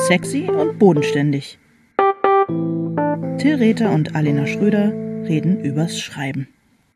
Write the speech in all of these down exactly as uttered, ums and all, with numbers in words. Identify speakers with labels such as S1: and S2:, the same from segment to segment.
S1: Sexy und bodenständig. Till Rether und Alena Schröder reden übers Schreiben.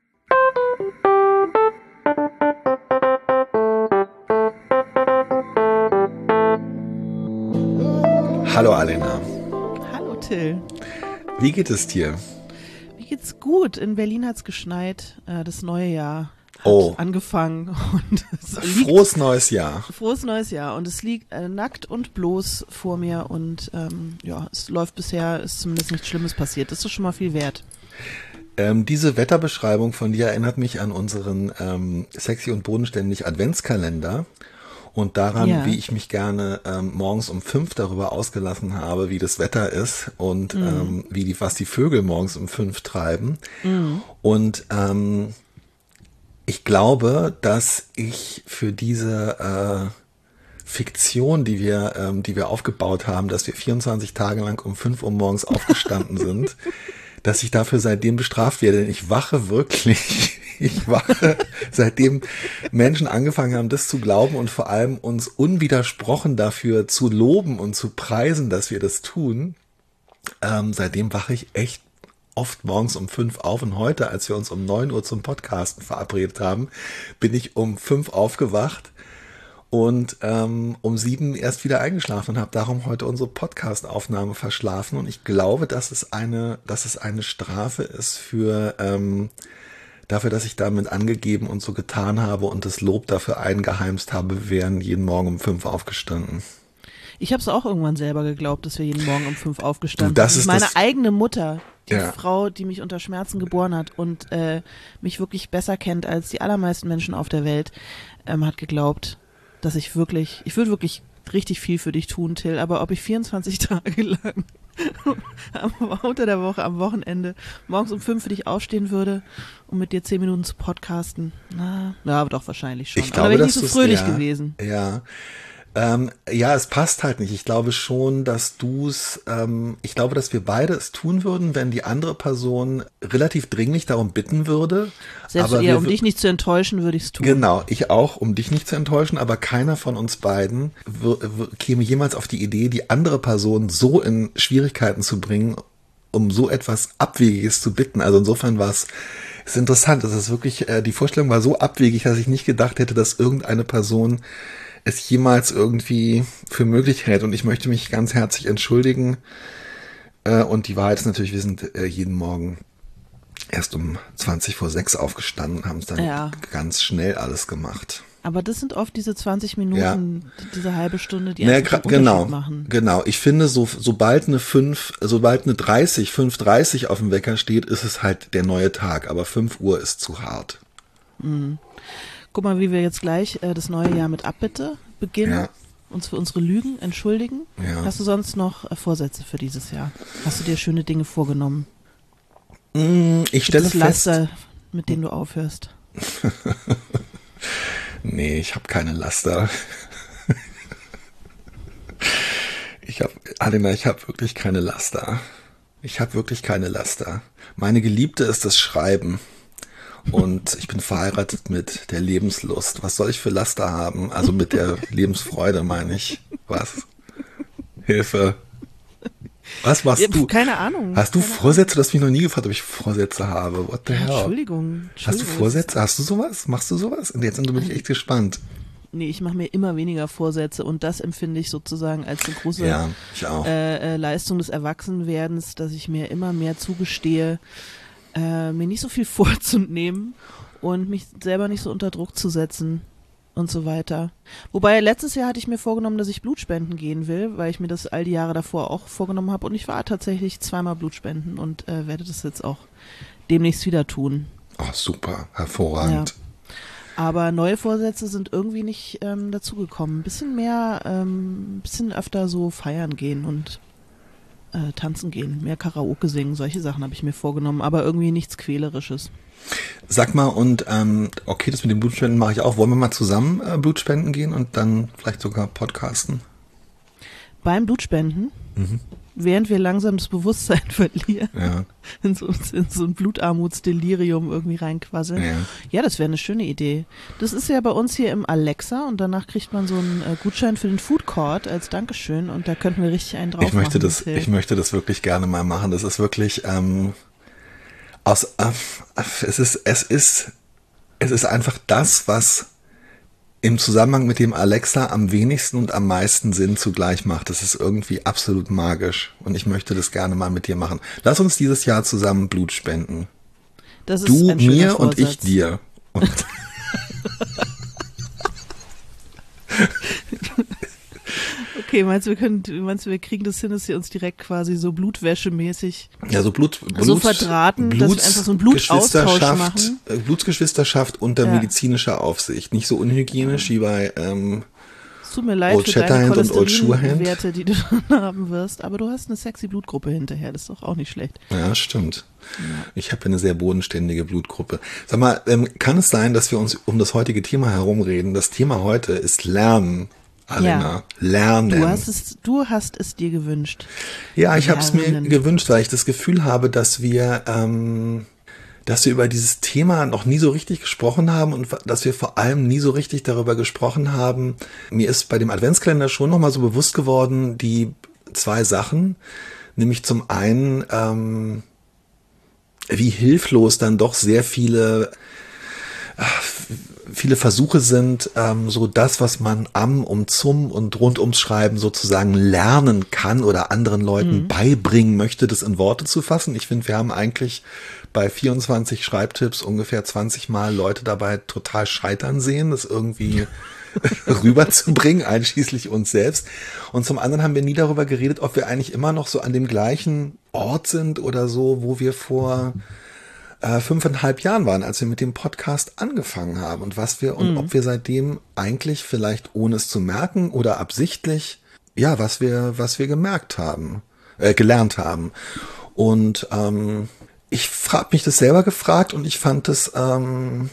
S2: Hallo Alena.
S1: Hallo Till.
S2: Wie geht es dir?
S1: Mir geht's gut. In Berlin hat's geschneit. Das neue Jahr hat
S2: oh.
S1: angefangen. Und es liegt,
S2: Frohes neues Jahr.
S1: Frohes neues Jahr. Und es liegt äh, nackt und bloß vor mir. Und ähm, ja, es läuft bisher, ist zumindest nichts Schlimmes passiert. Das ist schon mal viel wert.
S2: Ähm, diese Wetterbeschreibung von dir erinnert mich an unseren ähm, Sexy und bodenständig Adventskalender. Und daran, ja. wie ich mich gerne ähm, morgens um fünf darüber ausgelassen habe, wie das Wetter ist und mhm. ähm, wie die, was die Vögel morgens um fünf treiben. Mhm. Und ähm, ich glaube, dass ich für diese äh, Fiktion, die wir, ähm, die wir aufgebaut haben, dass wir vierundzwanzig Tage lang um fünf Uhr morgens aufgestanden sind, dass ich dafür seitdem bestraft werde. Denn ich wache wirklich... Ich wache, seitdem Menschen angefangen haben, das zu glauben und vor allem uns unwidersprochen dafür zu loben und zu preisen, dass wir das tun, ähm, seitdem wache ich echt oft morgens um fünf auf. Und heute, als wir uns um neun Uhr zum Podcasten verabredet haben, bin ich um fünf aufgewacht und ähm, um sieben erst wieder eingeschlafen und habe darum heute unsere Podcast-Aufnahme verschlafen. Und ich glaube, dass es eine, dass es eine Strafe ist für... Ähm, Dafür, dass ich damit angegeben und so getan habe und das Lob dafür eingeheimst habe, wir wären jeden Morgen um fünf aufgestanden.
S1: Ich habe es auch irgendwann selber geglaubt, dass wir jeden Morgen um fünf aufgestanden
S2: du, das
S1: sind.
S2: Ist
S1: Meine
S2: das,
S1: eigene Mutter, die
S2: ja.
S1: Frau, die mich unter Schmerzen geboren hat und äh, mich wirklich besser kennt als die allermeisten Menschen auf der Welt, ähm, hat geglaubt, dass ich wirklich, ich würde wirklich richtig viel für dich tun, Till, aber ob ich vierundzwanzig Tage lang unter der Woche, am Wochenende, morgens um fünf für dich aufstehen würde, um mit dir zehn Minuten zu podcasten. Na, na aber doch wahrscheinlich schon.
S2: Ich glaube,
S1: aber wäre ich
S2: nicht
S1: so fröhlich
S2: ja,
S1: gewesen.
S2: Ja. Ähm, ja, es passt halt nicht. Ich glaube schon, dass du es, ähm, ich glaube, dass wir beide es tun würden, wenn die andere Person relativ dringlich darum bitten würde.
S1: Selbst
S2: aber
S1: eher,
S2: wir,
S1: um dich nicht zu enttäuschen, würde ich es tun.
S2: Genau, ich auch, um dich nicht zu enttäuschen, aber keiner von uns beiden w- w- käme jemals auf die Idee, die andere Person so in Schwierigkeiten zu bringen, um so etwas Abwegiges zu bitten. Also insofern war es ist interessant. Es ist wirklich, äh, die Vorstellung war so abwegig, dass ich nicht gedacht hätte, dass irgendeine Person es jemals irgendwie für möglich hält. Und ich möchte mich ganz herzlich entschuldigen. Äh, und die Wahrheit ist natürlich, wir sind äh, jeden Morgen erst um zwanzig vor sechs aufgestanden, haben es dann ja. ganz schnell alles gemacht.
S1: Aber das sind oft diese zwanzig Minuten, ja. diese halbe Stunde, die
S2: naja,
S1: einfach den
S2: genau,
S1: Unterschied machen.
S2: Genau, ich finde, so, sobald eine fünf, sobald eine dreißig, fünf Uhr dreißig auf dem Wecker steht, ist es halt der neue Tag. Aber fünf Uhr ist zu hart.
S1: Mhm. Guck mal, wie wir jetzt gleich äh, das neue Jahr mit Abbitte beginnen, ja. uns für unsere Lügen entschuldigen. Ja. Hast du sonst noch äh, Vorsätze für dieses Jahr? Hast du dir schöne Dinge vorgenommen?
S2: Mm, ich stelle
S1: das
S2: fest.
S1: Laster, mit denen du aufhörst.
S2: Nee, ich habe keine Laster. Ich habe, Alena, ich habe wirklich keine Laster. Ich habe wirklich keine Laster. Meine Geliebte ist das Schreiben. Und ich bin verheiratet mit der Lebenslust. Was soll ich für Laster haben? Also mit der Lebensfreude meine ich. Was? Hilfe. Was machst
S1: ja,
S2: du?
S1: Keine Ahnung.
S2: Hast du
S1: keine
S2: Vorsätze? Du hast mich noch nie gefragt, ob ich Vorsätze habe. What the
S1: ja,
S2: hell?
S1: Entschuldigung, Entschuldigung.
S2: Hast du Vorsätze? Hast du sowas? Machst du sowas? Und jetzt bin ich echt gespannt.
S1: Nee, ich mache mir immer weniger Vorsätze und das empfinde ich sozusagen als eine große
S2: ja, ich auch.
S1: Äh, äh, Leistung des Erwachsenwerdens, dass ich mir immer mehr zugestehe, äh, mir nicht so viel vorzunehmen und mich selber nicht so unter Druck zu setzen und so weiter. Wobei letztes Jahr hatte ich mir vorgenommen, dass ich Blutspenden gehen will, weil ich mir das all die Jahre davor auch vorgenommen habe und ich war tatsächlich zweimal Blutspenden und äh, werde das jetzt auch demnächst wieder tun.
S2: Oh, super, hervorragend.
S1: Ja. Aber neue Vorsätze sind irgendwie nicht ähm, dazugekommen. Ein bisschen mehr, ähm, ein bisschen öfter so feiern gehen und äh, tanzen gehen, mehr Karaoke singen, solche Sachen habe ich mir vorgenommen, aber irgendwie nichts Quälerisches.
S2: Sag mal, und ähm, okay, das mit den Blutspenden mache ich auch. Wollen wir mal zusammen äh, Blutspenden gehen und dann vielleicht sogar podcasten?
S1: Beim Blutspenden?
S2: Mhm.
S1: während wir langsam das Bewusstsein verlieren,
S2: ja.
S1: in, so, in so ein Blutarmutsdelirium irgendwie reinquasseln. Ja, ja, das wäre eine schöne Idee. Das ist ja bei uns hier im Alexa und danach kriegt man so einen äh, Gutschein für den Food Court als Dankeschön und da könnten wir richtig einen drauf
S2: ich möchte
S1: machen.
S2: Das, ich möchte das wirklich gerne mal machen. Das ist wirklich ähm, aus, äh, es ist, es ist, es ist einfach das, was im Zusammenhang mit dem Alexa am wenigsten und am meisten Sinn zugleich macht. Das ist irgendwie absolut magisch und ich möchte das gerne mal mit dir machen. Lass uns dieses Jahr zusammen Blut spenden.
S1: Das ist
S2: du
S1: ein schöner
S2: mir
S1: Vorsatz.
S2: Und ich dir. Und
S1: okay, meinst du, wir können, meinst du, wir kriegen das hin, dass wir uns direkt quasi so blutwäschemäßig
S2: ja, so Blut, Blut,
S1: so verdrahten, dass wir einfach so einen Blutaustausch machen?
S2: Blutsgeschwisterschaft unter ja. medizinischer Aufsicht. Nicht so unhygienisch wie bei ähm,
S1: es tut mir leid
S2: Old
S1: für deine
S2: Cholesterinwerte,
S1: die du dann haben wirst, aber du hast eine sexy Blutgruppe hinterher, das ist doch auch nicht schlecht.
S2: Ja, stimmt. Ja. Ich habe eine sehr bodenständige Blutgruppe. Sag mal, ähm, kann es sein, dass wir uns um das heutige Thema herumreden? Das Thema heute ist Lernen. Alena, ja. Lernen.
S1: Du hast es, du hast es dir gewünscht.
S2: Ja, ich habe es mir gewünscht, weil ich das Gefühl habe, dass wir, ähm, dass wir über dieses Thema noch nie so richtig gesprochen haben und dass wir vor allem nie so richtig darüber gesprochen haben. Mir ist bei dem Adventskalender schon nochmal so bewusst geworden, die zwei Sachen, nämlich zum einen, ähm, wie hilflos dann doch sehr viele ach, viele Versuche sind, ähm, so das, was man am, um, zum und rund ums Schreiben sozusagen lernen kann oder anderen Leuten mhm. beibringen möchte, das in Worte zu fassen. Ich finde, wir haben eigentlich bei vierundzwanzig Schreibtipps ungefähr zwanzig Mal Leute dabei total scheitern sehen, das irgendwie rüberzubringen, einschließlich uns selbst. Und zum anderen haben wir nie darüber geredet, ob wir eigentlich immer noch so an dem gleichen Ort sind oder so, wo wir vor Äh, fünfeinhalb Jahren waren, als wir mit dem Podcast angefangen haben und was wir und mhm. ob wir seitdem eigentlich vielleicht ohne es zu merken oder absichtlich, ja, was wir, was wir gemerkt haben, äh, gelernt haben. Und ähm, ich habe mich das selber gefragt und ich fand das, ähm,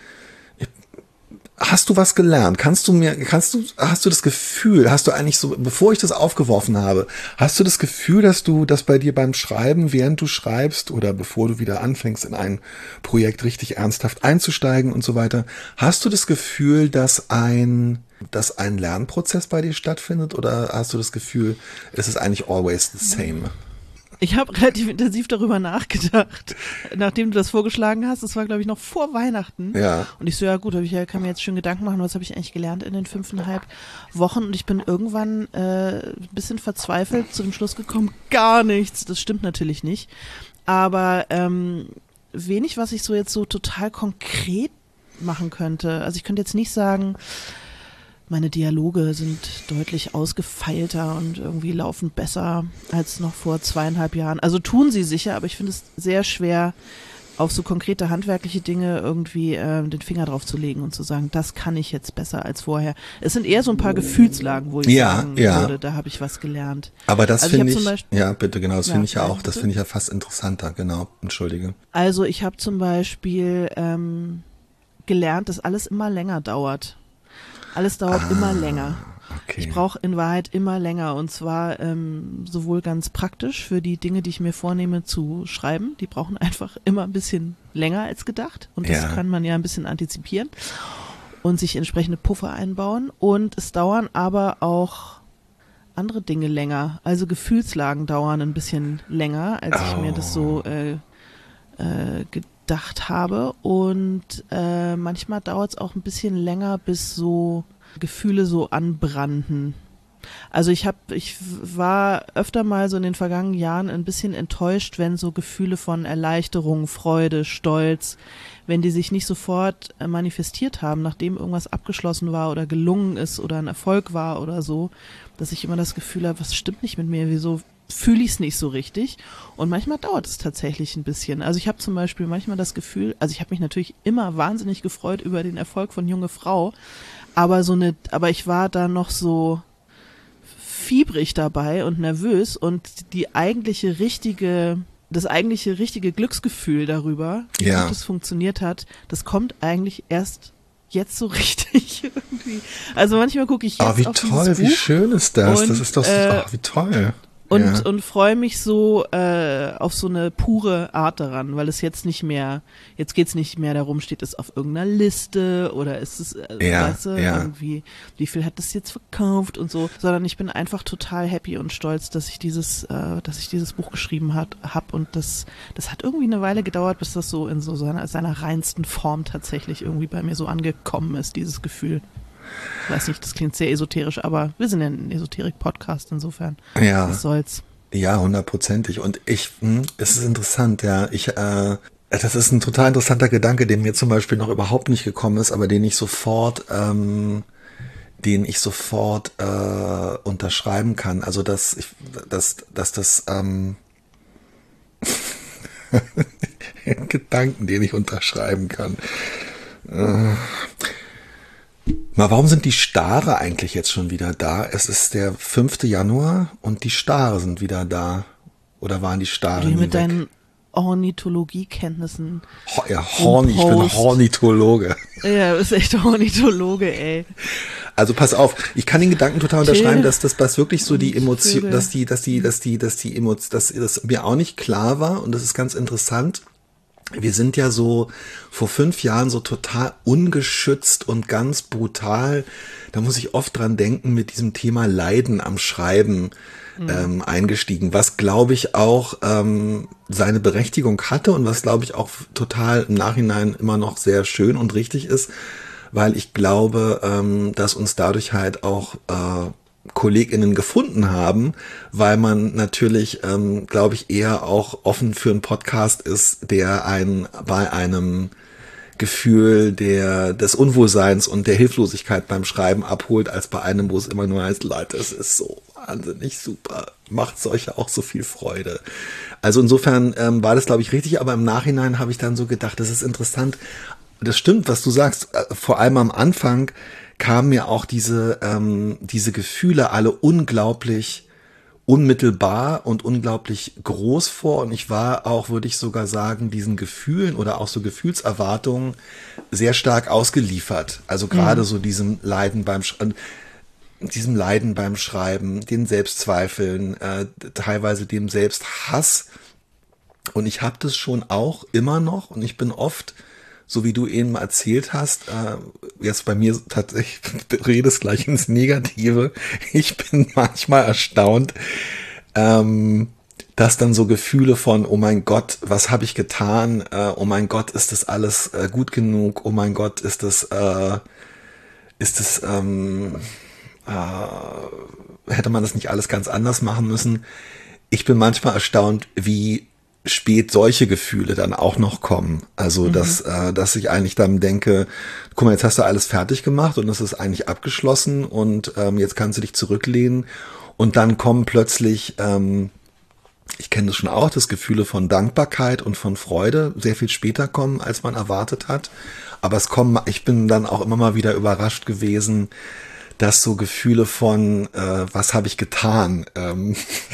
S2: hast du was gelernt? Kannst du mir, kannst du, hast du das Gefühl, hast du eigentlich so, bevor ich das aufgeworfen habe, hast du das Gefühl, dass du, dass bei dir beim Schreiben, während du schreibst oder bevor du wieder anfängst, in ein Projekt richtig ernsthaft einzusteigen und so weiter, hast du das Gefühl, dass ein, dass ein Lernprozess bei dir stattfindet oder hast du das Gefühl, es ist eigentlich always the same?
S1: Ich habe relativ intensiv darüber nachgedacht, nachdem du das vorgeschlagen hast. Das war, glaube ich, noch vor Weihnachten.
S2: Ja.
S1: Und ich so, ja gut, hab ich, kann mir jetzt schon Gedanken machen, was habe ich eigentlich gelernt in den fünfeinhalb Wochen. Und ich bin irgendwann äh, ein bisschen verzweifelt zu dem Schluss gekommen, gar nichts. Das stimmt natürlich nicht. Aber ähm, wenig, was ich so jetzt so total konkret machen könnte. Also ich könnte jetzt nicht sagen, meine Dialoge sind deutlich ausgefeilter und irgendwie laufen besser als noch vor zweieinhalb Jahren. Also tun sie sicher, aber ich finde es sehr schwer, auf so konkrete handwerkliche Dinge irgendwie äh, den Finger drauf zu legen und zu sagen, das kann ich jetzt besser als vorher. Es sind eher so ein paar Gefühlslagen, wo ich
S2: ja,
S1: sagen
S2: ja.
S1: würde, da habe ich was gelernt.
S2: Aber das
S1: also
S2: finde ich,
S1: ich Beispiel,
S2: ja bitte, genau, das ja, finde ich ja auch,
S1: bitte?
S2: das finde ich ja fast interessanter, genau, entschuldige.
S1: Also ich habe zum Beispiel ähm, gelernt, dass alles immer länger dauert. Alles dauert ah, immer länger.
S2: Okay.
S1: Ich brauche in Wahrheit immer länger und zwar ähm, sowohl ganz praktisch für die Dinge, die ich mir vornehme zu schreiben. Die brauchen einfach immer ein bisschen länger als gedacht und das
S2: ja.
S1: kann man ja ein bisschen antizipieren und sich entsprechende Puffer einbauen. Und es dauern aber auch andere Dinge länger. Also Gefühlslagen dauern ein bisschen länger, als oh. ich mir das so äh, äh, gedacht habe und äh, manchmal dauert es auch ein bisschen länger, bis so Gefühle so anbranden. Also ich habe, ich war öfter mal so in den vergangenen Jahren ein bisschen enttäuscht, wenn so Gefühle von Erleichterung, Freude, Stolz, wenn die sich nicht sofort äh, manifestiert haben, nachdem irgendwas abgeschlossen war oder gelungen ist oder ein Erfolg war oder so, dass ich immer das Gefühl habe, was stimmt nicht mit mir, wieso fühle ich es nicht so richtig und manchmal dauert es tatsächlich ein bisschen. Also ich habe zum Beispiel manchmal das Gefühl, also ich habe mich natürlich immer wahnsinnig gefreut über den Erfolg von Junge Frau, aber so eine, aber ich war da noch so fiebrig dabei und nervös und die eigentliche richtige, das eigentliche richtige Glücksgefühl darüber, wie
S2: ja.
S1: gut es funktioniert hat, das kommt eigentlich erst jetzt so richtig irgendwie. Also manchmal gucke ich jetzt
S2: oh, wie
S1: auf
S2: toll,
S1: dieses
S2: wie
S1: Buch
S2: schön ist das?
S1: und,
S2: das ist doch,
S1: äh,
S2: oh, wie toll.
S1: Und,
S2: ja.
S1: und freue mich so äh, auf so eine pure Art daran, weil es jetzt nicht mehr, jetzt geht's nicht mehr darum, steht es auf irgendeiner Liste oder ist es, äh,
S2: Ja,
S1: weißt du,
S2: ja.
S1: irgendwie, wie viel hat das jetzt verkauft und so, sondern ich bin einfach total happy und stolz, dass ich dieses, äh, dass ich dieses Buch geschrieben hat, hab und das, das hat irgendwie eine Weile gedauert, bis das so in so seiner, seiner reinsten Form tatsächlich irgendwie bei mir so angekommen ist, dieses Gefühl. Ich weiß nicht, das klingt sehr esoterisch, aber wir sind ja ein Esoterik-Podcast, insofern.
S2: Ja.
S1: Was soll's.
S2: Ja, hundertprozentig. Und ich, hm, es ist interessant, ja. Ich, äh, das ist ein total interessanter Gedanke, der mir zum Beispiel noch überhaupt nicht gekommen ist, aber den ich sofort, ähm, den ich sofort äh, unterschreiben kann. Also dass ich, dass, dass das ähm, Gedanken, den ich unterschreiben kann. Äh, Mal, warum sind die Stare eigentlich jetzt schon wieder da? Es ist der fünfte Januar und die Stare sind wieder da. Oder waren die Stare nie
S1: mit
S2: weg?
S1: deinen Ornithologiekenntnissen.
S2: Ho ja, Horny, ich bin Ornithologe.
S1: Ja, du bist echt Ornithologe, ey.
S2: Also pass auf, ich kann den Gedanken total unterschreiben,
S1: Till.
S2: dass das was wirklich so die
S1: Und
S2: Emotion,
S1: Vögel.
S2: dass die, dass die, dass die, dass die Emotion, dass das mir auch nicht klar war und das ist ganz interessant. Wir sind ja so vor fünf Jahren so total ungeschützt und ganz brutal, da muss ich oft dran denken, mit diesem Thema Leiden am Schreiben ähm, eingestiegen, was glaube ich auch ähm, seine Berechtigung hatte und was glaube ich auch total im Nachhinein immer noch sehr schön und richtig ist, weil ich glaube, ähm, dass uns dadurch halt auch äh, KollegInnen gefunden haben, weil man natürlich, ähm, glaube ich, eher auch offen für einen Podcast ist, der einen bei einem Gefühl der des Unwohlseins und der Hilflosigkeit beim Schreiben abholt, als bei einem, wo es immer nur heißt, Leute, es ist so wahnsinnig super, macht euch auch so viel Freude. Also insofern ähm, war das, glaube ich, richtig, aber im Nachhinein habe ich dann so gedacht, das ist interessant. Das stimmt, was du sagst, äh, vor allem am Anfang kamen mir auch diese, ähm, diese Gefühle alle unglaublich unmittelbar und unglaublich groß vor. Und ich war auch, würde ich sogar sagen, diesen Gefühlen oder auch so Gefühlserwartungen sehr stark ausgeliefert. Also gerade mhm. so diesem Leiden beim Schreiben, diesem Leiden beim Schreiben, den Selbstzweifeln, äh, teilweise dem Selbsthass. Und ich habe das schon auch immer noch und ich bin oft, so wie du eben erzählt hast, äh, jetzt bei mir tatsächlich, du redest gleich ins Negative. Ich bin manchmal erstaunt, ähm, dass dann so Gefühle von, oh mein Gott, was habe ich getan? Äh, oh mein Gott, ist das alles äh, gut genug? Oh mein Gott, ist das, äh, ist das, ähm, äh, hätte man das nicht alles ganz anders machen müssen? Ich bin manchmal erstaunt, wie spät solche Gefühle dann auch noch kommen. Also, mhm. dass, äh, dass ich eigentlich dann denke, guck mal, jetzt hast du alles fertig gemacht und es ist eigentlich abgeschlossen und ähm, jetzt kannst du dich zurücklehnen und dann kommen plötzlich, ähm, ich kenne das schon auch, das Gefühle von Dankbarkeit und von Freude sehr viel später kommen, als man erwartet hat. Aber es kommen, ich bin dann auch immer mal wieder überrascht gewesen, dass so Gefühle von, äh, was habe ich getan, ähm,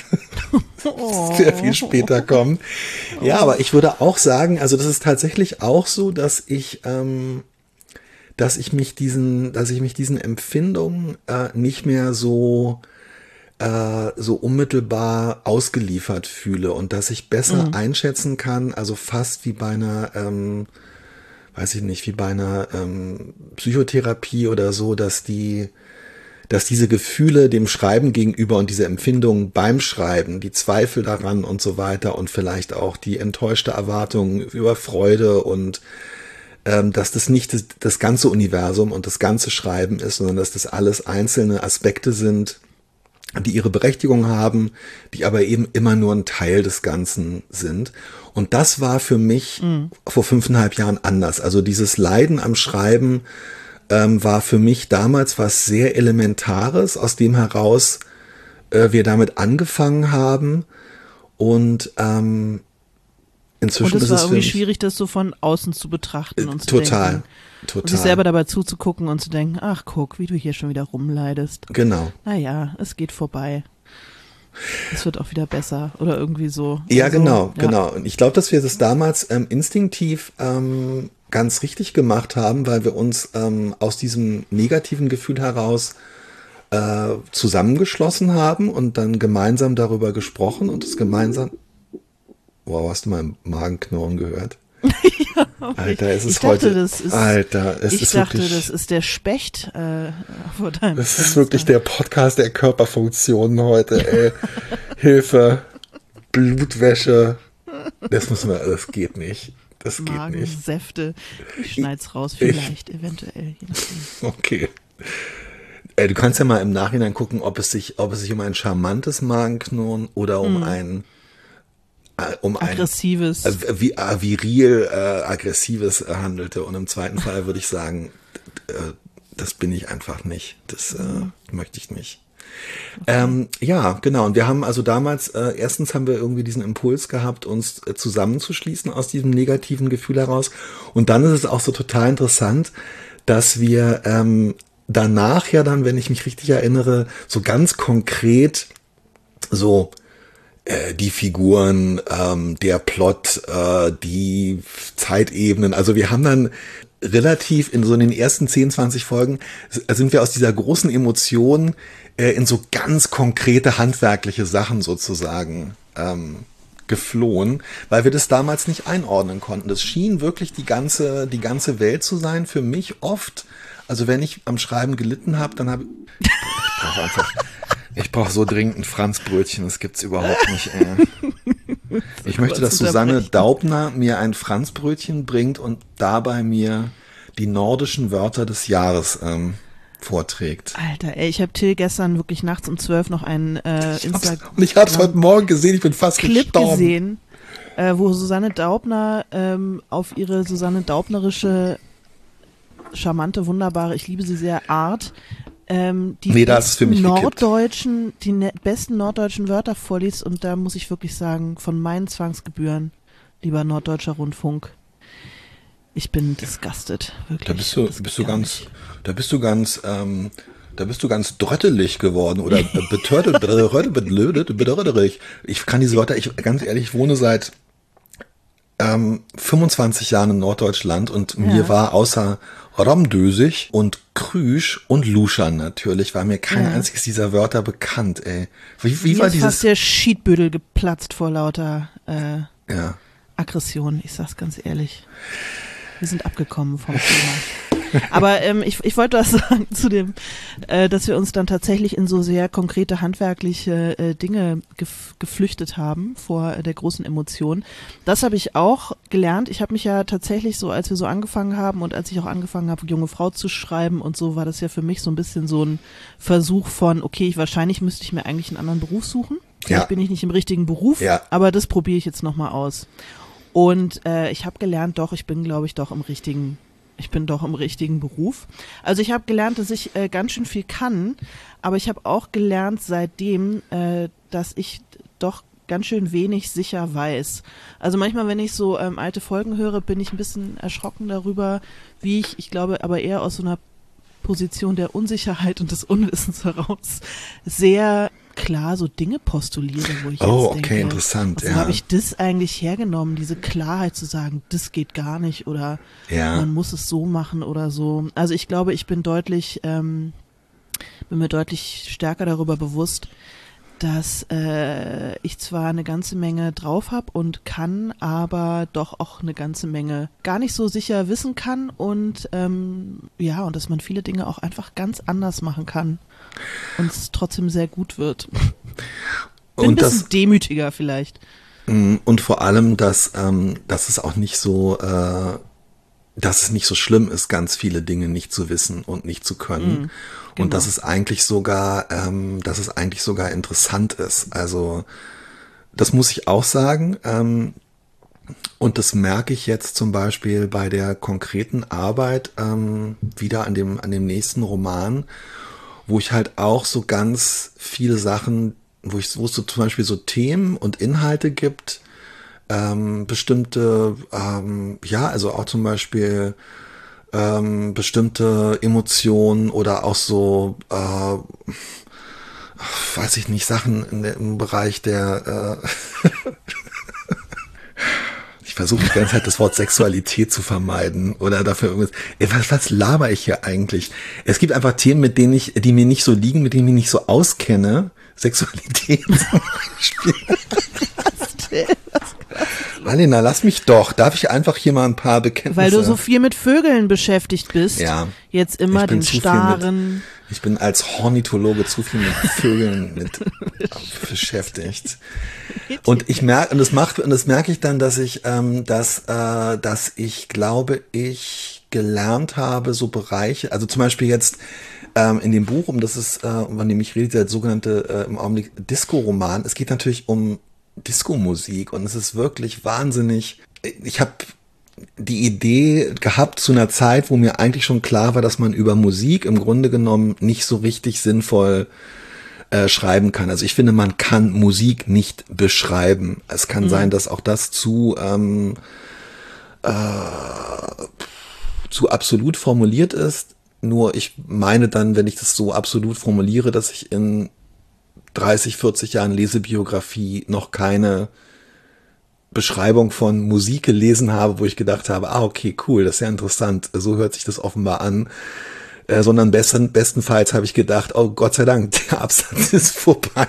S2: sehr viel später kommen. Ja, aber ich würde auch sagen, also das ist tatsächlich auch so, dass ich, ähm, dass ich mich diesen, dass ich mich diesen Empfindungen äh, nicht mehr so äh, so unmittelbar ausgeliefert fühle und dass ich besser mhm. einschätzen kann, also fast wie bei einer ähm, weiß ich nicht, wie bei einer ähm, Psychotherapie oder so, dass die dass diese Gefühle dem Schreiben gegenüber und diese Empfindungen beim Schreiben, die Zweifel daran und so weiter und vielleicht auch die enttäuschte Erwartung über Freude und ähm, dass das nicht das, das ganze Universum und das ganze Schreiben ist, sondern dass das alles einzelne Aspekte sind, die ihre Berechtigung haben, die aber eben immer nur ein Teil des Ganzen sind. Und das war für mich mhm. vor fünfeinhalb Jahren anders. Also dieses Leiden am Schreiben Ähm, war für mich damals was sehr Elementares, aus dem heraus äh, wir damit angefangen haben und ähm, inzwischen
S1: und es
S2: ist
S1: war
S2: es
S1: irgendwie
S2: für mich,
S1: schwierig, das so von außen zu betrachten und zu
S2: total,
S1: denken,
S2: total.
S1: und sich selber dabei zuzugucken und zu denken, ach guck, wie du hier schon wieder rumleidest.
S2: Genau.
S1: Naja, es geht vorbei. Es wird auch wieder besser oder irgendwie so.
S2: Ja,
S1: also,
S2: genau,
S1: ja.
S2: genau. Und ich glaube, dass wir das damals ähm, instinktiv ähm, ganz richtig gemacht haben, weil wir uns ähm, aus diesem negativen Gefühl heraus äh, zusammengeschlossen haben und dann gemeinsam darüber gesprochen und es gemeinsam... Wow, hast du mal Magenknurren gehört?
S1: Ja,
S2: Alter, es ist
S1: ich dachte,
S2: heute...
S1: Das ist,
S2: Alter, es
S1: ich
S2: ist
S1: dachte,
S2: wirklich...
S1: das ist der Specht äh, vor deinem
S2: Das ist
S1: Fenster.
S2: wirklich der Podcast der Körperfunktionen heute, ey. Hilfe, Blutwäsche. Das müssen wir, das geht nicht. Das geht nicht.
S1: Magensäfte. Ich schneid's raus, vielleicht, ich, eventuell, je nachdem.
S2: Okay. Ey, du kannst ja mal im Nachhinein gucken, ob es sich, ob es sich um ein charmantes Magenknurren oder um mm. ein äh, um
S1: aggressives,
S2: ein äh, wie, äh, viril äh, aggressives äh, handelte. Und im zweiten Fall würde ich sagen, äh, das bin ich einfach nicht. Das äh, mm. möchte ich nicht. Okay. Ähm, ja, genau. Und wir haben also damals, äh, erstens haben wir irgendwie diesen Impuls gehabt, uns äh, zusammenzuschließen aus diesem negativen Gefühl heraus. Und dann ist es auch so total interessant, dass wir ähm, danach ja dann, wenn ich mich richtig erinnere, so ganz konkret so äh, die Figuren, ähm, der Plot, äh, die Zeitebenen, also wir haben dann relativ in so in den ersten zehn, zwanzig Folgen sind wir aus dieser großen Emotion äh, in so ganz konkrete handwerkliche Sachen sozusagen ähm, geflohen, weil wir das damals nicht einordnen konnten. Das schien wirklich die ganze, die ganze Welt zu sein, für mich oft. Also wenn ich am Schreiben gelitten habe, dann habe ich, ich brauche einfach, ich brauche so dringend ein Franzbrötchen, das gibt's überhaupt nicht. Ey. Ich möchte, dass Susanne Daubner mir ein Franzbrötchen bringt und dabei mir die nordischen Wörter des Jahres ähm, vorträgt.
S1: Alter, ey, ich habe Till gestern wirklich nachts um zwölf noch einen äh, Instagram.
S2: Und ich habe es heute Morgen gesehen, ich bin fast
S1: Clip
S2: gestorben.
S1: gesehen, äh, wo Susanne Daubner ähm, auf ihre Susanne Daubnerische, charmante, wunderbare, ich liebe sie sehr, Art, ähm, die
S2: nee, das ist für mich
S1: norddeutschen, die ne- besten norddeutschen Wörter vorliest, und da muss ich wirklich sagen, von meinen Zwangsgebühren, lieber Norddeutscher Rundfunk, ich bin disgusted, wirklich.
S2: Da bist du, bist du ganz, nicht. da bist du ganz, ähm, da bist du ganz dröttelig geworden oder betörtet, bedröttelig. Ich kann diese Wörter, ich, ganz ehrlich, ich wohne seit ähm, fünfundzwanzig Jahren in Norddeutschland und ja. mir war außer Romdösig und Krüsch und Luschan natürlich, war mir kein ja. einziges dieser Wörter bekannt, ey. Wie, wie
S1: mir
S2: war
S1: ist
S2: dieses?
S1: Fast der Schiedbüttel geplatzt vor lauter äh,
S2: ja.
S1: Aggression, ich sag's ganz ehrlich. Wir sind abgekommen vom Thema. Aber ähm, ich, ich wollte was sagen zu dem, äh, dass wir uns dann tatsächlich in so sehr konkrete handwerkliche äh, Dinge gef- geflüchtet haben vor äh, der großen Emotion. Das habe ich auch gelernt. Ich habe mich ja tatsächlich so, als wir so angefangen haben und als ich auch angefangen habe, junge Frau zu schreiben und so, war das ja für mich so ein bisschen so ein Versuch von, okay, ich, wahrscheinlich müsste ich mir eigentlich einen anderen Beruf suchen. Vielleicht ja. bin ich nicht im richtigen Beruf, ja. aber das probiere ich jetzt nochmal aus. Und äh, ich habe gelernt, doch, ich bin, glaube ich, doch im richtigen, ich bin doch im richtigen Beruf. Also ich habe gelernt, dass ich äh, ganz schön viel kann, aber ich habe auch gelernt seitdem, äh, dass ich doch ganz schön wenig sicher weiß. Also manchmal, wenn ich so ähm, alte Folgen höre, bin ich ein bisschen erschrocken darüber, wie ich, ich glaube, aber eher aus so einer Position der Unsicherheit und des Unwissens heraus sehr klar so Dinge postuliere, wo ich
S2: oh,
S1: jetzt denke,
S2: okay, interessant,
S1: wo
S2: ja.
S1: habe ich das eigentlich hergenommen, diese Klarheit zu sagen, das geht gar nicht oder
S2: ja.
S1: man muss es so machen oder so. Also ich glaube, ich bin deutlich, ähm, bin mir deutlich stärker darüber bewusst, dass äh, ich zwar eine ganze Menge drauf habe und kann, aber doch auch eine ganze Menge gar nicht so sicher wissen kann und ähm, ja, und dass man viele Dinge auch einfach ganz anders machen kann und es trotzdem sehr gut wird. Bin
S2: und
S1: ein bisschen
S2: das,
S1: demütiger vielleicht.
S2: Und vor allem, dass, ähm, dass es auch nicht so, äh, dass es nicht so schlimm ist, ganz viele Dinge nicht zu wissen und nicht zu können. Mm. Genau. Und dass es eigentlich sogar, ähm, dass es eigentlich sogar interessant ist. Also das muss ich auch sagen. Ähm, und das merke ich jetzt zum Beispiel bei der konkreten Arbeit ähm, wieder an dem an dem nächsten Roman, wo ich halt auch so ganz viele Sachen, wo ich, wo es so zum Beispiel so Themen und Inhalte gibt, ähm, bestimmte, ähm, ja, also auch zum Beispiel Ähm, bestimmte Emotionen oder auch so, äh, weiß ich nicht, Sachen in der, im Bereich der, äh, ich versuche die ganze Zeit das Wort Sexualität zu vermeiden oder dafür irgendwas. Ey, was, was laber ich hier eigentlich? Es gibt einfach Themen, mit denen ich, die mir nicht so liegen, mit denen ich mich nicht so auskenne. Sexualität zum Beispiel. Marlena, lass mich doch. Darf ich einfach hier mal ein paar Bekenntnisse?
S1: Weil du so viel mit Vögeln beschäftigt bist.
S2: Ja.
S1: Jetzt immer den starren.
S2: Mit, ich bin als Ornithologe zu viel mit Vögeln mit beschäftigt. Und ich merke, und das macht, und das merke ich dann, dass ich, ähm, dass, äh, dass ich glaube, ich gelernt habe, so Bereiche, also zum Beispiel jetzt ähm, in dem Buch, um das ist, äh, von dem ich rede, der sogenannte äh, im Augenblick Disco-Roman. Es geht natürlich um Disco-Musik und es ist wirklich wahnsinnig. Ich habe die Idee gehabt zu einer Zeit, wo mir eigentlich schon klar war, dass man über Musik im Grunde genommen nicht so richtig sinnvoll äh, schreiben kann. Also ich finde, man kann Musik nicht beschreiben. Es kann mhm. sein, dass auch das zu ähm, äh, zu absolut formuliert ist. Nur ich meine dann, wenn ich das so absolut formuliere, dass ich in dreißig, vierzig Jahren Lesebiografie noch keine Beschreibung von Musik gelesen habe, wo ich gedacht habe, ah, okay, cool, das ist ja interessant, so hört sich das offenbar an, äh, sondern besten, bestenfalls habe ich gedacht, oh Gott sei Dank, der Absatz ist vorbei.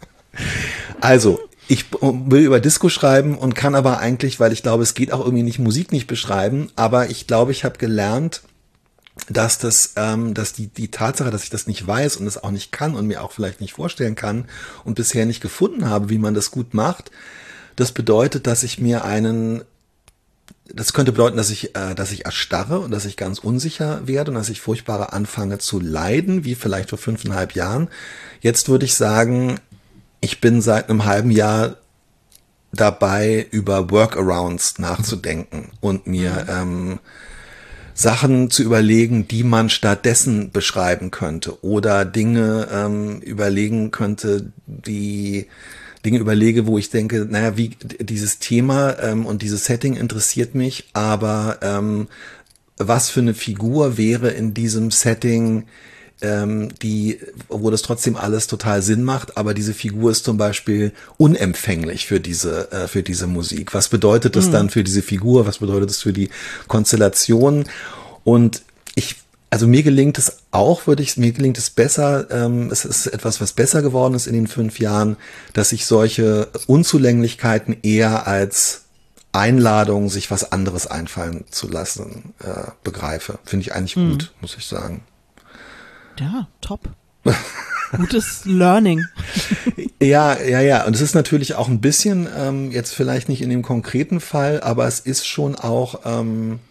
S2: Also, ich will über Disco schreiben und kann aber eigentlich, weil ich glaube, es geht auch irgendwie nicht, Musik nicht beschreiben, aber ich glaube, ich habe gelernt, dass das, ähm, dass die die Tatsache, dass ich das nicht weiß und es auch nicht kann und mir auch vielleicht nicht vorstellen kann und bisher nicht gefunden habe, wie man das gut macht, das bedeutet, dass ich mir einen, das könnte bedeuten, dass ich, äh, dass ich erstarre und dass ich ganz unsicher werde und dass ich furchtbar anfange zu leiden, wie vielleicht vor fünfeinhalb Jahren. Jetzt würde ich sagen, ich bin seit einem halben Jahr dabei, über Workarounds nachzudenken und mir ähm, Sachen zu überlegen, die man stattdessen beschreiben könnte oder Dinge ähm, überlegen könnte, die Dinge überlege, wo ich denke, naja, wie dieses Thema ähm, und dieses Setting interessiert mich, aber ähm, was für eine Figur wäre in diesem Setting, ähm, die, wo das trotzdem alles total Sinn macht, aber diese Figur ist zum Beispiel unempfänglich für diese, äh, für diese Musik. Was bedeutet das mhm. dann für diese Figur? Was bedeutet das für die Konstellation? Und ich Also mir gelingt es auch, würde ich, mir gelingt es besser, ähm, es ist etwas, was besser geworden ist in den fünf Jahren, dass ich solche Unzulänglichkeiten eher als Einladung, sich was anderes einfallen zu lassen, äh, begreife. Finde ich eigentlich mhm. gut, muss ich sagen.
S1: Ja, top. Gutes Learning.
S2: Ja, ja, ja. Und es ist natürlich auch ein bisschen, ähm, jetzt vielleicht nicht in dem konkreten Fall, aber es ist schon auch, ähm,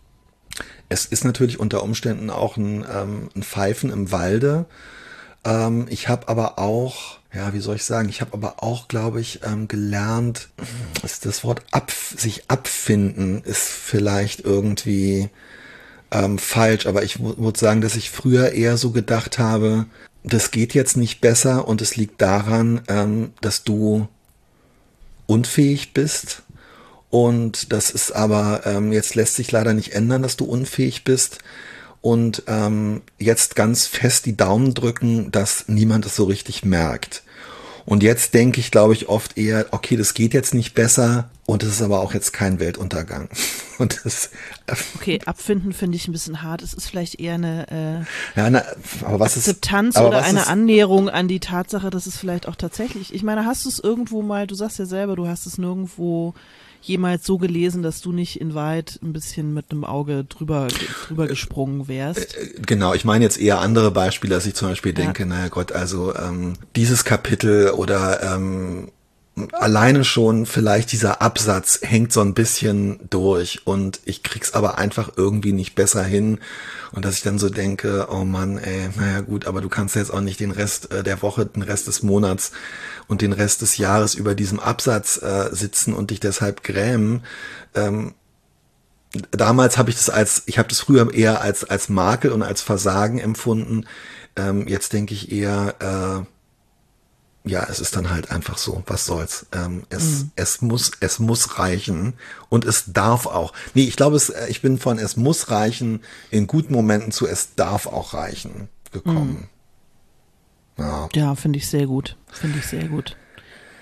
S2: es ist natürlich unter Umständen auch ein, ähm, ein Pfeifen im Walde. Ähm, ich habe aber auch, ja, wie soll ich sagen, ich habe aber auch, glaube ich, ähm, gelernt, ist das Wort ab, sich abfinden ist vielleicht irgendwie ähm, falsch, aber ich würde sagen, dass ich früher eher so gedacht habe, das geht jetzt nicht besser und es liegt daran, ähm, dass du unfähig bist. Und das ist aber, ähm, jetzt lässt sich leider nicht ändern, dass du unfähig bist. Und ähm, jetzt ganz fest die Daumen drücken, dass niemand es so richtig merkt. Und jetzt denke ich, glaube ich, oft eher, okay, das geht jetzt nicht besser und es ist aber auch jetzt kein Weltuntergang. Und das, äh,
S1: okay, abfinden finde ich ein bisschen hart. Es ist vielleicht eher eine äh,
S2: ja, na, aber was
S1: Akzeptanz
S2: ist, aber
S1: oder
S2: was
S1: eine
S2: ist,
S1: Annäherung an die Tatsache, dass es vielleicht auch tatsächlich, ich meine, hast du es irgendwo mal, du sagst ja selber, du hast es nirgendwo jemals so gelesen, dass du nicht in Wahrheit ein bisschen mit einem Auge drüber, drüber gesprungen wärst?
S2: Genau, ich meine jetzt eher andere Beispiele, dass ich zum Beispiel denke,
S1: ja.
S2: naja Gott, also ähm, dieses Kapitel oder ähm, alleine schon vielleicht dieser Absatz hängt so ein bisschen durch und ich krieg's aber einfach irgendwie nicht besser hin und dass ich dann so denke, oh Mann, ey, naja gut, aber du kannst jetzt auch nicht den Rest äh, der Woche, den Rest des Monats und den Rest des Jahres über diesem Absatz äh, sitzen und dich deshalb grämen. Ähm, damals habe ich das als, ich habe das früher eher als als Makel und als Versagen empfunden. Ähm, jetzt denke ich eher, äh, ja, es ist dann halt einfach so, was soll's. Ähm, es, mhm. es muss, es muss reichen und es darf auch. Nee, ich glaube, es, ich bin von es muss reichen in guten Momenten zu es darf auch reichen gekommen.
S1: Mhm. Ja, ja finde ich sehr gut. Finde ich sehr gut.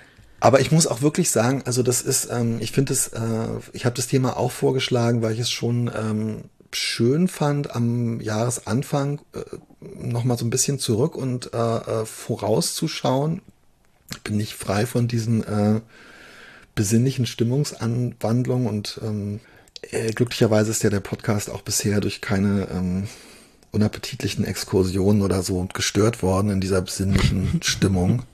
S2: Aber ich muss auch wirklich sagen, also das ist, ähm, ich finde es, äh, ich habe das Thema auch vorgeschlagen, weil ich es schon ähm, schön fand, am Jahresanfang äh, nochmal so ein bisschen zurück und äh, vorauszuschauen. Ich bin nicht frei von diesen äh, besinnlichen Stimmungsanwandlungen und ähm, äh, glücklicherweise ist ja der Podcast auch bisher durch keine ähm, unappetitlichen Exkursionen oder so gestört worden in dieser besinnlichen Stimmung.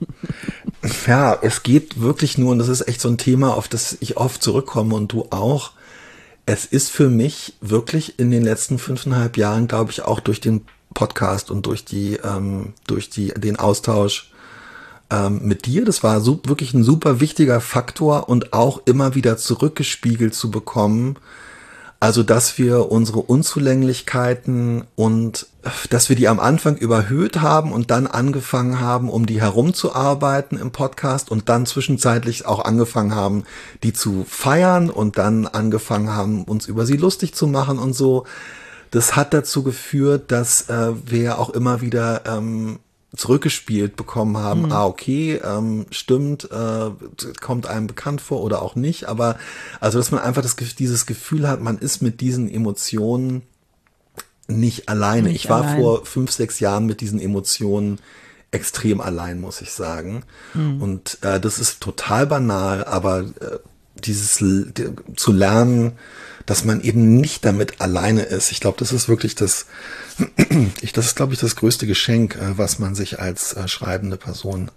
S2: Ja, es geht wirklich nur, und das ist echt so ein Thema, auf das ich oft zurückkomme und du auch. Es ist für mich wirklich in den letzten fünfeinhalb Jahren, glaube ich, auch durch den Podcast und durch die, ähm, durch die, den Austausch ähm, mit dir, das war so, wirklich ein super wichtiger Faktor und auch immer wieder zurückgespiegelt zu bekommen. Also, dass wir unsere Unzulänglichkeiten und dass wir die am Anfang überhöht haben und dann angefangen haben, um die herumzuarbeiten im Podcast und dann zwischenzeitlich auch angefangen haben, die zu feiern und dann angefangen haben, uns über sie lustig zu machen und so. Das hat dazu geführt, dass äh, wir auch immer wieder ähm, zurückgespielt bekommen haben, mhm. ah, okay, ähm, stimmt, äh, kommt einem bekannt vor oder auch nicht, aber also, dass man einfach das, dieses Gefühl hat, man ist mit diesen Emotionen nicht alleine. Nicht ich war allein. vor fünf, sechs Jahren mit diesen Emotionen extrem allein, muss ich sagen. Mhm. Und äh, das ist total banal, aber äh, dieses die, zu lernen, dass man eben nicht damit alleine ist. Ich glaube, das ist wirklich das, ich, das ist, glaube ich, das größte Geschenk, äh, was man sich als äh, schreibende Person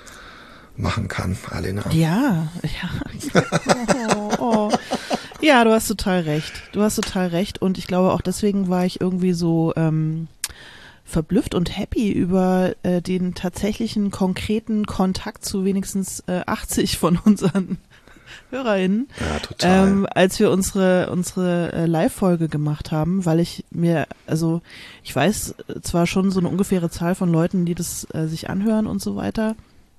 S2: machen kann, Alena.
S1: Ja, ja. Oh, oh. Ja, du hast total recht. Du hast total recht. Und ich glaube, auch deswegen war ich irgendwie so ähm, verblüfft und happy über äh, den tatsächlichen konkreten Kontakt zu wenigstens äh, achtzig von unseren HörerInnen,
S2: ja, total.
S1: Ähm, als wir unsere unsere äh, Live-Folge gemacht haben, weil ich mir, also ich weiß zwar schon so eine ungefähre Zahl von Leuten, die das äh, sich anhören und so weiter,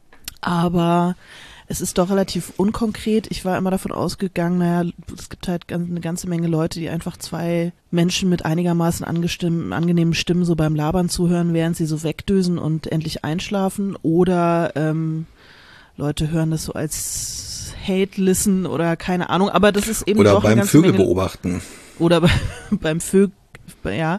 S1: aber es ist doch relativ unkonkret. Ich war immer davon ausgegangen, naja, es gibt halt ganz, eine ganze Menge Leute, die einfach zwei Menschen mit einigermaßen angenehmen Stimmen so beim Labern zuhören, während sie so wegdösen und endlich einschlafen, oder ähm, Leute hören das so als Hate-Listen oder keine Ahnung, aber das ist eben
S2: oder
S1: doch
S2: beim
S1: eine
S2: Vögel
S1: Menge,
S2: beobachten.
S1: Oder bei, beim Vögel, ja.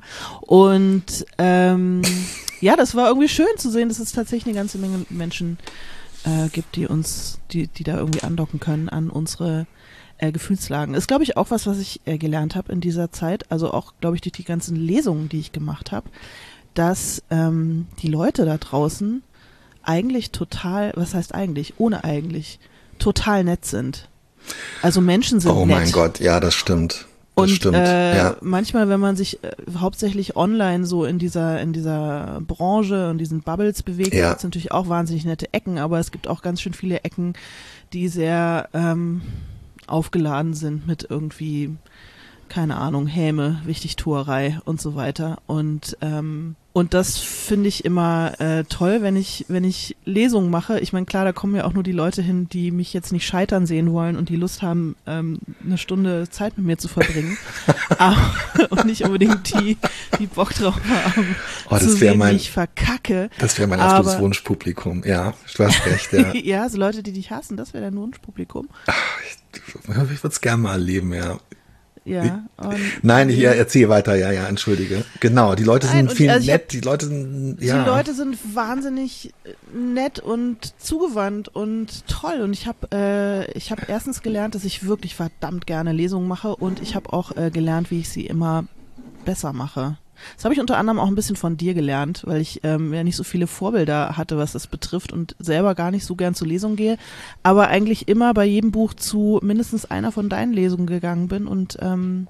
S1: Und ähm, ja, das war irgendwie schön zu sehen, dass es tatsächlich eine ganze Menge Menschen äh, gibt, die uns, die, die da irgendwie andocken können an unsere äh, Gefühlslagen. Ist, glaube ich, auch was, was ich äh, gelernt habe in dieser Zeit, also auch, glaube ich, durch die ganzen Lesungen, die ich gemacht habe, dass ähm, die Leute da draußen eigentlich total, was heißt eigentlich, ohne eigentlich, total nett sind. Also Menschen sind
S2: oh
S1: nett.
S2: Oh mein Gott, ja, das stimmt. Das
S1: und
S2: stimmt.
S1: Äh,
S2: ja.
S1: manchmal, wenn man sich äh, hauptsächlich online so in dieser in dieser Branche und diesen Bubbles bewegt,
S2: ja.
S1: gibt es natürlich auch wahnsinnig nette Ecken, aber es gibt auch ganz schön viele Ecken, die sehr ähm, aufgeladen sind mit irgendwie, keine Ahnung, Häme, Wichtigtuerei und so weiter. Und ähm, und das finde ich immer äh, toll, wenn ich wenn ich Lesungen mache. Ich meine, klar, da kommen ja auch nur die Leute hin, die mich jetzt nicht scheitern sehen wollen und die Lust haben, ähm, eine Stunde Zeit mit mir zu verbringen. Aber, und nicht unbedingt die, die Bock drauf haben,
S2: oh,
S1: zu sehen, mein, wie ich verkacke.
S2: Das wäre mein absolutes Wunschpublikum. Ja, du hast recht. Ja,
S1: ja, so Leute, die dich hassen, das wäre dein Wunschpublikum.
S2: Ach, ich ich würde es gerne mal erleben, ja.
S1: Ja. Und
S2: Nein, ich ja, erzähle weiter, ja, ja, entschuldige. Genau, die Leute sind
S1: Nein,
S2: viel
S1: also
S2: nett,
S1: hab,
S2: die Leute sind, ja.
S1: Die Leute sind wahnsinnig nett und zugewandt und toll. Und ich habe äh, ich habe erstens gelernt, dass ich wirklich verdammt gerne Lesungen mache, und ich habe auch äh, gelernt, wie ich sie immer besser mache. Das habe ich unter anderem auch ein bisschen von dir gelernt, weil ich ähm, ja nicht so viele Vorbilder hatte, was das betrifft, und selber gar nicht so gern zur Lesung gehe, aber eigentlich immer bei jedem Buch zu mindestens einer von deinen Lesungen gegangen bin und ähm,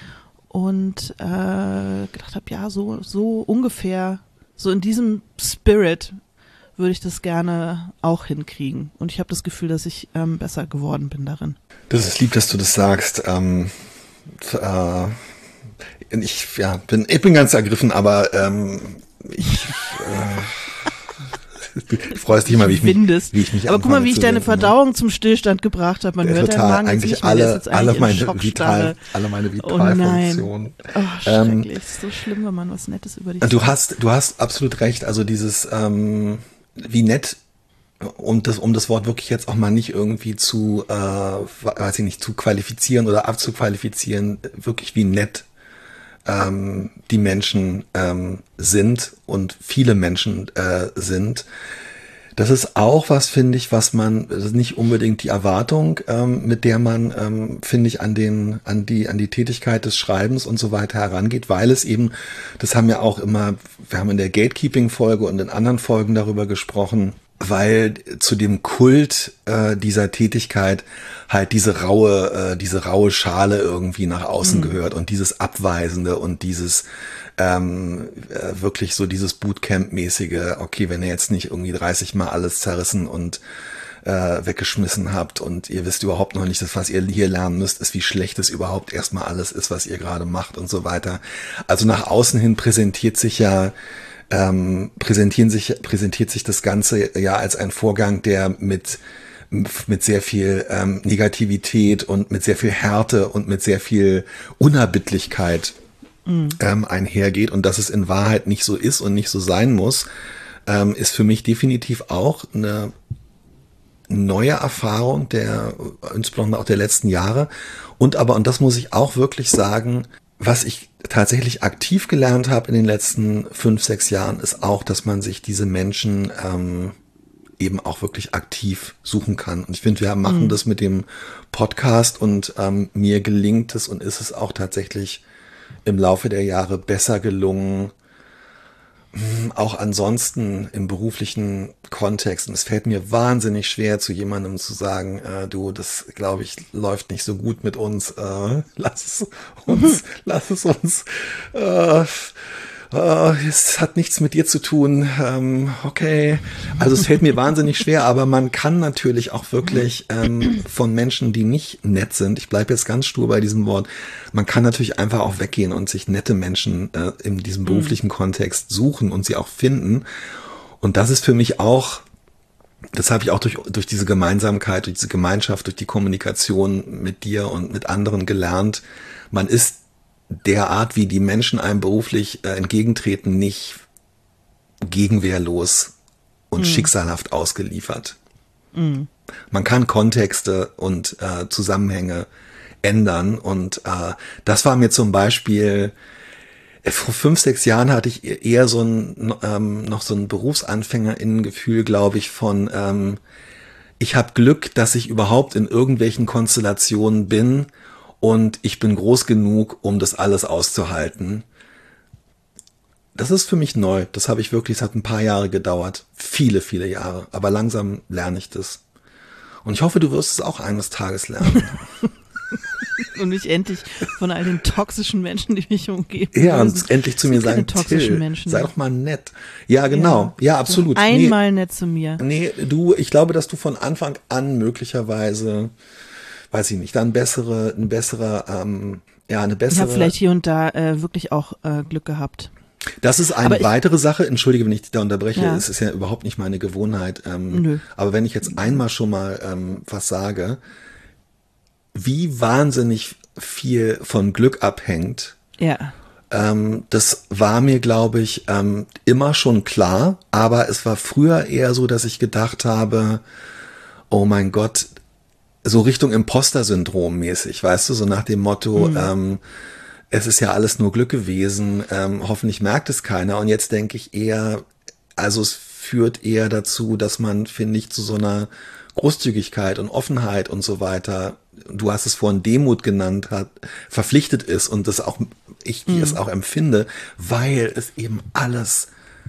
S1: und äh, gedacht habe, ja, so so ungefähr, so in diesem Spirit würde ich das gerne auch hinkriegen. Und ich habe das Gefühl, dass ich ähm, besser geworden bin darin.
S2: Das ist lieb, dass du das sagst. Ähm, äh Ich, ja, bin, ich bin ganz ergriffen, aber ähm, ich äh, du freust dich immer, wie ich mich, wie ich mich
S1: Aber guck mal, wie ich deine Verdauung ne? zum Stillstand gebracht habe. Man ja, hört
S2: total,
S1: deinen Magen
S2: eigentlich
S1: nicht
S2: alle,
S1: mehr. Jetzt
S2: alle meine Vital, alle meine Vitalfunktionen.
S1: Oh nein, oh, schrecklich. Ähm, ist so schlimm, wenn man was Nettes über dich
S2: Du sagt. hast, du hast absolut recht. Also dieses, ähm, wie nett um das, um das Wort wirklich jetzt auch mal nicht irgendwie zu, äh, weiß ich nicht, zu qualifizieren oder abzuqualifizieren, wirklich wie nett ähm, die Menschen ähm, sind und viele Menschen äh, sind. Das ist auch was, finde ich, was man, das ist nicht unbedingt die Erwartung, ähm, mit der man, ähm, finde ich, an den, an die, an die Tätigkeit des Schreibens und so weiter herangeht, weil es eben, das haben wir auch immer, wir haben in der Gatekeeping-Folge und in anderen Folgen darüber gesprochen, weil zu dem Kult äh, dieser Tätigkeit halt diese raue, äh, diese raue Schale irgendwie nach außen mhm. gehört und dieses Abweisende und dieses ähm, äh, wirklich so dieses Bootcamp-mäßige, okay, wenn ihr jetzt nicht irgendwie dreißig Mal alles zerrissen und äh, weggeschmissen habt und ihr wisst überhaupt noch nicht, das, was ihr hier lernen müsst, ist, wie schlecht es überhaupt erstmal alles ist, was ihr gerade macht und so weiter. Also nach außen hin präsentiert sich ja Ähm, präsentieren sich, präsentiert sich das Ganze ja als ein Vorgang, der mit, mit sehr viel ähm, Negativität und mit sehr viel Härte und mit sehr viel Unerbittlichkeit mhm. ähm, einhergeht. Und dass es in Wahrheit nicht so ist und nicht so sein muss, ähm, ist für mich definitiv auch eine neue Erfahrung der, insbesondere auch der letzten Jahre. Und aber, und das muss ich auch wirklich sagen, was ich tatsächlich aktiv gelernt habe in den letzten fünf, sechs Jahren, ist auch, dass man sich diese Menschen ähm, eben auch wirklich aktiv suchen kann. Und ich finde, wir machen mhm. das mit dem Podcast und ähm, mir gelingt es und ist es auch tatsächlich im Laufe der Jahre besser gelungen, auch ansonsten im beruflichen Kontext. Und es fällt mir wahnsinnig schwer, zu jemandem zu sagen, äh, du, das glaube ich, läuft nicht so gut mit uns. Äh, lass es uns, lass es uns. Äh, äh, es hat nichts mit dir zu tun. Ähm, okay. Also es fällt mir wahnsinnig schwer, aber man kann natürlich auch wirklich ähm, von Menschen, die nicht nett sind, ich bleibe jetzt ganz stur bei diesem Wort, man kann natürlich einfach auch weggehen und sich nette Menschen äh, in diesem beruflichen mhm. Kontext suchen und sie auch finden. Und das ist für mich auch, das habe ich auch durch, durch diese Gemeinsamkeit, durch diese Gemeinschaft, durch die Kommunikation mit dir und mit anderen gelernt. Man ist der Art, wie die Menschen einem beruflich äh, entgegentreten, nicht gegenwehrlos und mhm. schicksalhaft ausgeliefert. Mhm. Man kann Kontexte und äh, Zusammenhänge ändern und äh, das war mir zum Beispiel, äh, vor fünf, sechs Jahren hatte ich eher so ein ähm, noch so ein BerufsanfängerInnen-Gefühl, glaube ich, von ähm, ich habe Glück, dass ich überhaupt in irgendwelchen Konstellationen bin und ich bin groß genug, um das alles auszuhalten. Das ist für mich neu. Das habe ich wirklich, es hat ein paar Jahre gedauert. Viele, viele Jahre. Aber langsam lerne ich das. Und ich hoffe, du wirst es auch eines Tages lernen.
S1: Und mich endlich von all den toxischen Menschen, die mich umgeben.
S2: Ja, und endlich zu mir sagen, Till,
S1: Menschen.
S2: sei doch mal nett. Ja, genau. Ja, ja absolut.
S1: Einmal
S2: nee,
S1: nett zu mir.
S2: Nee, du, ich glaube, dass du von Anfang an möglicherweise, weiß ich nicht, dann bessere, ein besserer, ähm, ja, eine bessere.
S1: Ich habe vielleicht hier und da äh, wirklich auch äh, Glück gehabt.
S2: Das ist eine
S1: ich,
S2: weitere Sache, entschuldige, wenn ich dich da unterbreche,
S1: ja.
S2: es ist ja überhaupt nicht meine Gewohnheit. Ähm,
S1: Nö.
S2: Aber wenn ich jetzt einmal schon mal ähm, was sage, wie wahnsinnig viel von Glück abhängt,
S1: ja.
S2: ähm, das war mir, glaube ich, ähm, immer schon klar, aber es war früher eher so, dass ich gedacht habe, oh mein Gott, so Richtung Imposter-Syndrom mäßig, weißt du, so nach dem Motto, mhm. ähm, es ist ja alles nur Glück gewesen, ähm, hoffentlich merkt es keiner. Und jetzt denke ich eher, also es führt eher dazu, dass man, finde ich, zu so einer Großzügigkeit und Offenheit und so weiter, du hast es vorhin Demut genannt, hat, verpflichtet ist und das auch, ich mhm. es auch empfinde, weil es eben alles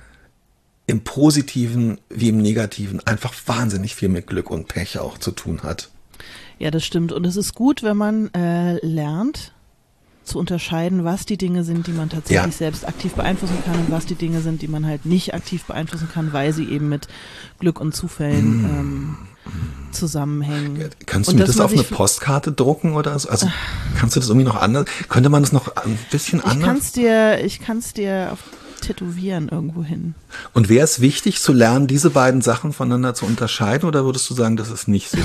S2: im Positiven wie im Negativen einfach wahnsinnig viel mit Glück und Pech auch zu tun hat.
S1: Ja, das stimmt. Und es ist gut, wenn man äh, lernt, zu unterscheiden, was die Dinge sind, die man tatsächlich ja. selbst aktiv beeinflussen kann und was die Dinge sind, die man halt nicht aktiv beeinflussen kann, weil sie eben mit Glück und Zufällen mm. ähm, zusammenhängen.
S2: Kannst du mir das auf eine Postkarte drucken oder so? Also kannst du das irgendwie noch anders? Könnte man das noch ein bisschen
S1: ich
S2: anders?
S1: Kann's dir, ich kann es dir auf tätowieren irgendwo hin.
S2: Und wäre es wichtig zu lernen, diese beiden Sachen voneinander zu unterscheiden oder würdest du sagen, das ist nicht so?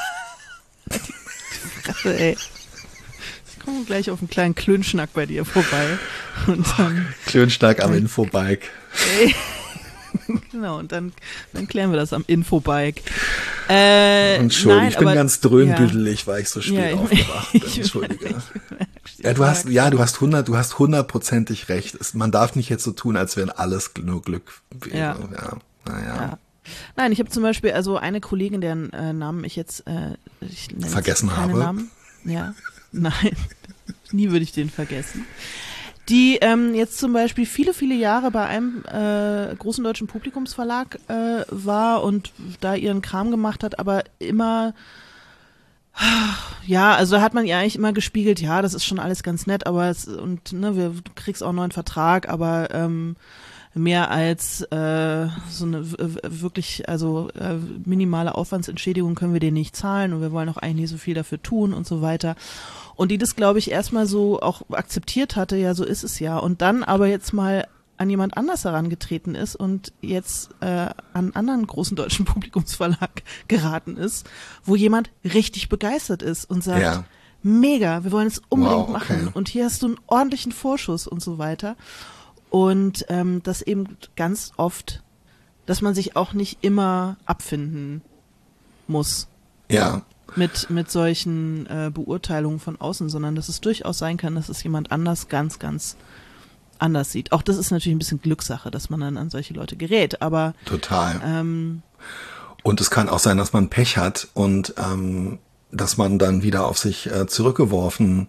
S1: Fresse, ey. Ich komme gleich auf einen kleinen Klönschnack bei dir vorbei. Und dann
S2: Klönschnack am Infobike.
S1: Ey. Genau, und dann, dann klären wir das am Infobike. Äh,
S2: Entschuldigung,
S1: nein,
S2: ich bin
S1: aber,
S2: ganz dröhnbüdelig, weil ich so spät
S1: ja, ich,
S2: aufgewacht bin.
S1: ich,
S2: Entschuldige.
S1: Ich, ich,
S2: ja, du hast, ja, du hast hundert, du hast hundertprozentig recht. Es, man darf nicht jetzt so tun, als wenn alles nur Glück wäre.
S1: Ja.
S2: Ja, naja.
S1: Ja. Nein, ich habe zum Beispiel also eine Kollegin, deren äh, Namen ich jetzt äh, ich
S2: vergessen
S1: jetzt keine
S2: habe.
S1: Namen. Ja, nein, nie würde ich den vergessen. Die ähm, jetzt zum Beispiel viele, viele Jahre bei einem äh, großen deutschen Publikumsverlag äh, war und da ihren Kram gemacht hat, aber immer, ja, also da hat man ihr eigentlich immer gespiegelt, ja, das ist schon alles ganz nett, aber es, und ne, wir, du kriegst auch einen neuen Vertrag, aber ähm, mehr als äh, so eine w- wirklich, also äh, minimale Aufwandsentschädigung können wir dir nicht zahlen und wir wollen auch eigentlich nicht so viel dafür tun und so weiter. Und die das, glaube ich, erstmal so auch akzeptiert hatte, ja, so ist es ja. Und dann aber jetzt mal an jemand anders herangetreten ist und jetzt äh, an einen anderen großen deutschen Publikumsverlag geraten ist, wo jemand richtig begeistert ist und sagt,
S2: Ja.
S1: mega, wir wollen es unbedingt
S2: Wow, okay.
S1: machen und hier hast du einen ordentlichen Vorschuss und so weiter. Und ähm, das eben ganz oft, dass man sich auch nicht immer abfinden muss.
S2: Ja.
S1: Mit, mit solchen äh, Beurteilungen von außen, sondern dass es durchaus sein kann, dass es jemand anders ganz, ganz anders sieht. Auch das ist natürlich ein bisschen Glückssache, dass man dann an solche Leute gerät, aber
S2: Total.
S1: ähm,
S2: Und es kann auch sein, dass man Pech hat und ähm, dass man dann wieder auf sich äh, zurückgeworfen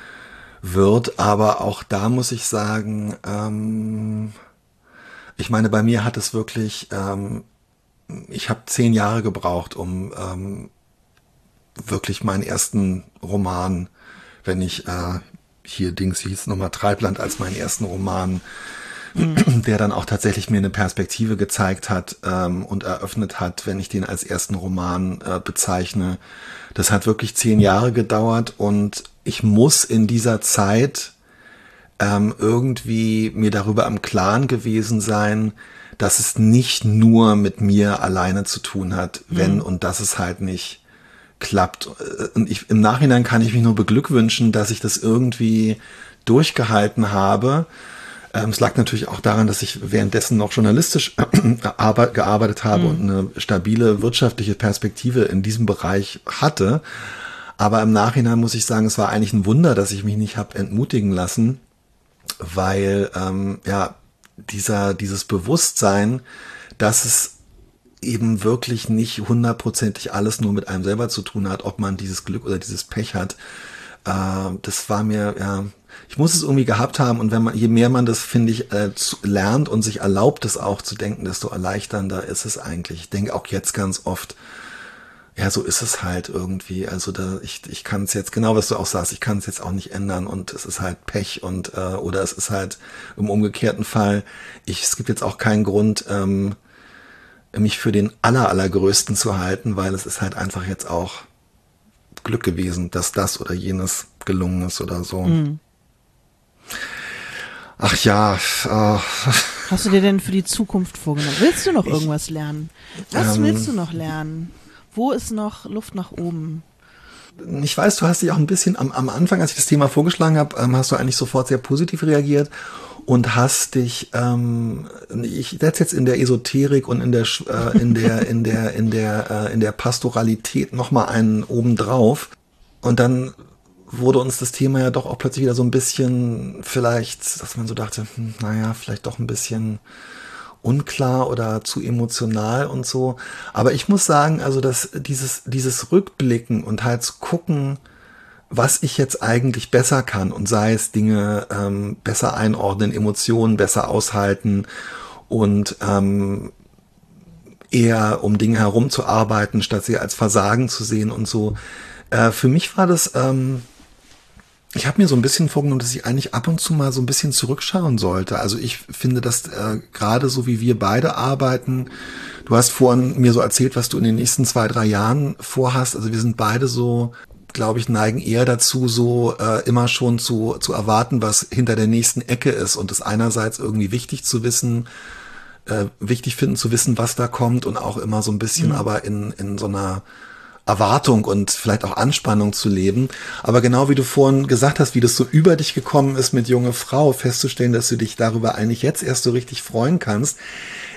S2: wird. Aber auch da muss ich sagen, ähm, ich meine, bei mir hat es wirklich, ähm, ich habe zehn Jahre gebraucht, um ähm, wirklich meinen ersten Roman, wenn ich äh, hier Dings hieß nochmal Treibland als meinen ersten Roman, mhm. der dann auch tatsächlich mir eine Perspektive gezeigt hat ähm, und eröffnet hat, wenn ich den als ersten Roman äh, bezeichne. Das hat wirklich zehn Jahre gedauert und ich muss in dieser Zeit ähm, irgendwie mir darüber im Klaren gewesen sein, dass es nicht nur mit mir alleine zu tun hat, wenn mhm. und dass es halt nicht klappt. Und ich, im Nachhinein kann ich mich nur beglückwünschen, dass ich das irgendwie durchgehalten habe. Ähm, es lag natürlich auch daran, dass ich währenddessen noch journalistisch gearbeitet habe mhm. und eine stabile wirtschaftliche Perspektive in diesem Bereich hatte. Aber im Nachhinein muss ich sagen, es war eigentlich ein Wunder, dass ich mich nicht habe entmutigen lassen, weil ähm, ja dieser dieses Bewusstsein, dass es eben wirklich nicht hundertprozentig alles nur mit einem selber zu tun hat, ob man dieses Glück oder dieses Pech hat. Äh, das war mir, ja, ich muss es irgendwie gehabt haben und wenn man, je mehr man das, finde ich, äh, zu, lernt und sich erlaubt, es auch zu denken, desto erleichternder ist es eigentlich. Ich denke auch jetzt ganz oft, ja, so ist es halt irgendwie. Also da, ich, ich kann es jetzt, genau was du auch sagst, ich kann es jetzt auch nicht ändern und es ist halt Pech und äh, oder es ist halt im umgekehrten Fall, ich, es gibt jetzt auch keinen Grund, ähm, mich für den aller, allergrößten zu halten, weil es ist halt einfach jetzt auch Glück gewesen, dass das oder jenes gelungen ist oder so. Mhm. Ach ja. Äh.
S1: Hast du dir denn für die Zukunft vorgenommen? Willst du noch irgendwas ich, lernen? Was ähm, willst du noch lernen? Wo ist noch Luft nach oben?
S2: Ich weiß, du hast dich auch ein bisschen am, am Anfang, als ich das Thema vorgeschlagen habe, ähm, hast du eigentlich sofort sehr positiv reagiert. Und hast dich, ähm, ich setze jetzt in der Esoterik und in der äh, in der in der in der äh, in der Pastoralität noch mal einen obendrauf. Und dann wurde uns das Thema ja doch auch plötzlich wieder so ein bisschen, vielleicht, dass man so dachte, hm, naja, vielleicht doch ein bisschen unklar oder zu emotional und so. Aber ich muss sagen, also dass dieses dieses Rückblicken und halt zu gucken, was ich jetzt eigentlich besser kann und sei es Dinge ähm, besser einordnen, Emotionen besser aushalten und ähm, eher um Dinge herumzuarbeiten, statt sie als Versagen zu sehen und so. Äh, für mich war das, ähm, ich habe mir so ein bisschen vorgenommen, dass ich eigentlich ab und zu mal so ein bisschen zurückschauen sollte. Also ich finde, dass äh, gerade so wie wir beide arbeiten, du hast vorhin mir so erzählt, was du in den nächsten zwei, drei Jahren vorhast. Also wir sind beide so, glaube ich, neigen eher dazu, so äh, immer schon zu, zu erwarten, was hinter der nächsten Ecke ist und es einerseits irgendwie wichtig zu wissen, äh, wichtig finden zu wissen, was da kommt und auch immer so ein bisschen mhm. aber in, in so einer Erwartung und vielleicht auch Anspannung zu leben. Aber genau wie du vorhin gesagt hast, wie das so über dich gekommen ist mit junge Frau, festzustellen, dass du dich darüber eigentlich jetzt erst so richtig freuen kannst.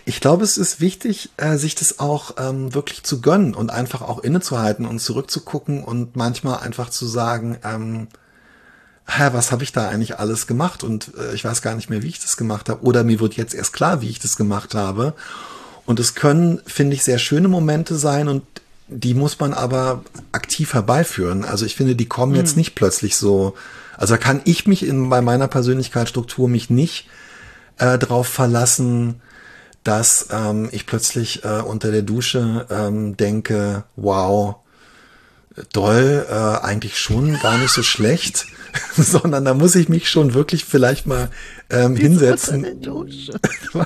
S2: Ich glaube, es ist wichtig, äh, sich das auch ähm, wirklich zu gönnen und einfach auch innezuhalten und zurückzugucken und manchmal einfach zu sagen, ähm, hä, was habe ich da eigentlich alles gemacht und äh, ich weiß gar nicht mehr, wie ich das gemacht habe oder mir wird jetzt erst klar, wie ich das gemacht habe. Und es können, finde ich, sehr schöne Momente sein und die muss man aber aktiv herbeiführen. Also ich finde, die kommen mhm. jetzt nicht plötzlich so, also da kann ich mich in, bei meiner Persönlichkeitsstruktur mich nicht äh, drauf verlassen, dass ähm, ich plötzlich äh, unter der Dusche ähm, denke, wow, doll, äh, eigentlich schon gar nicht so schlecht, sondern da muss ich mich schon wirklich vielleicht mal ähm, hinsetzen. Unter der Dusche.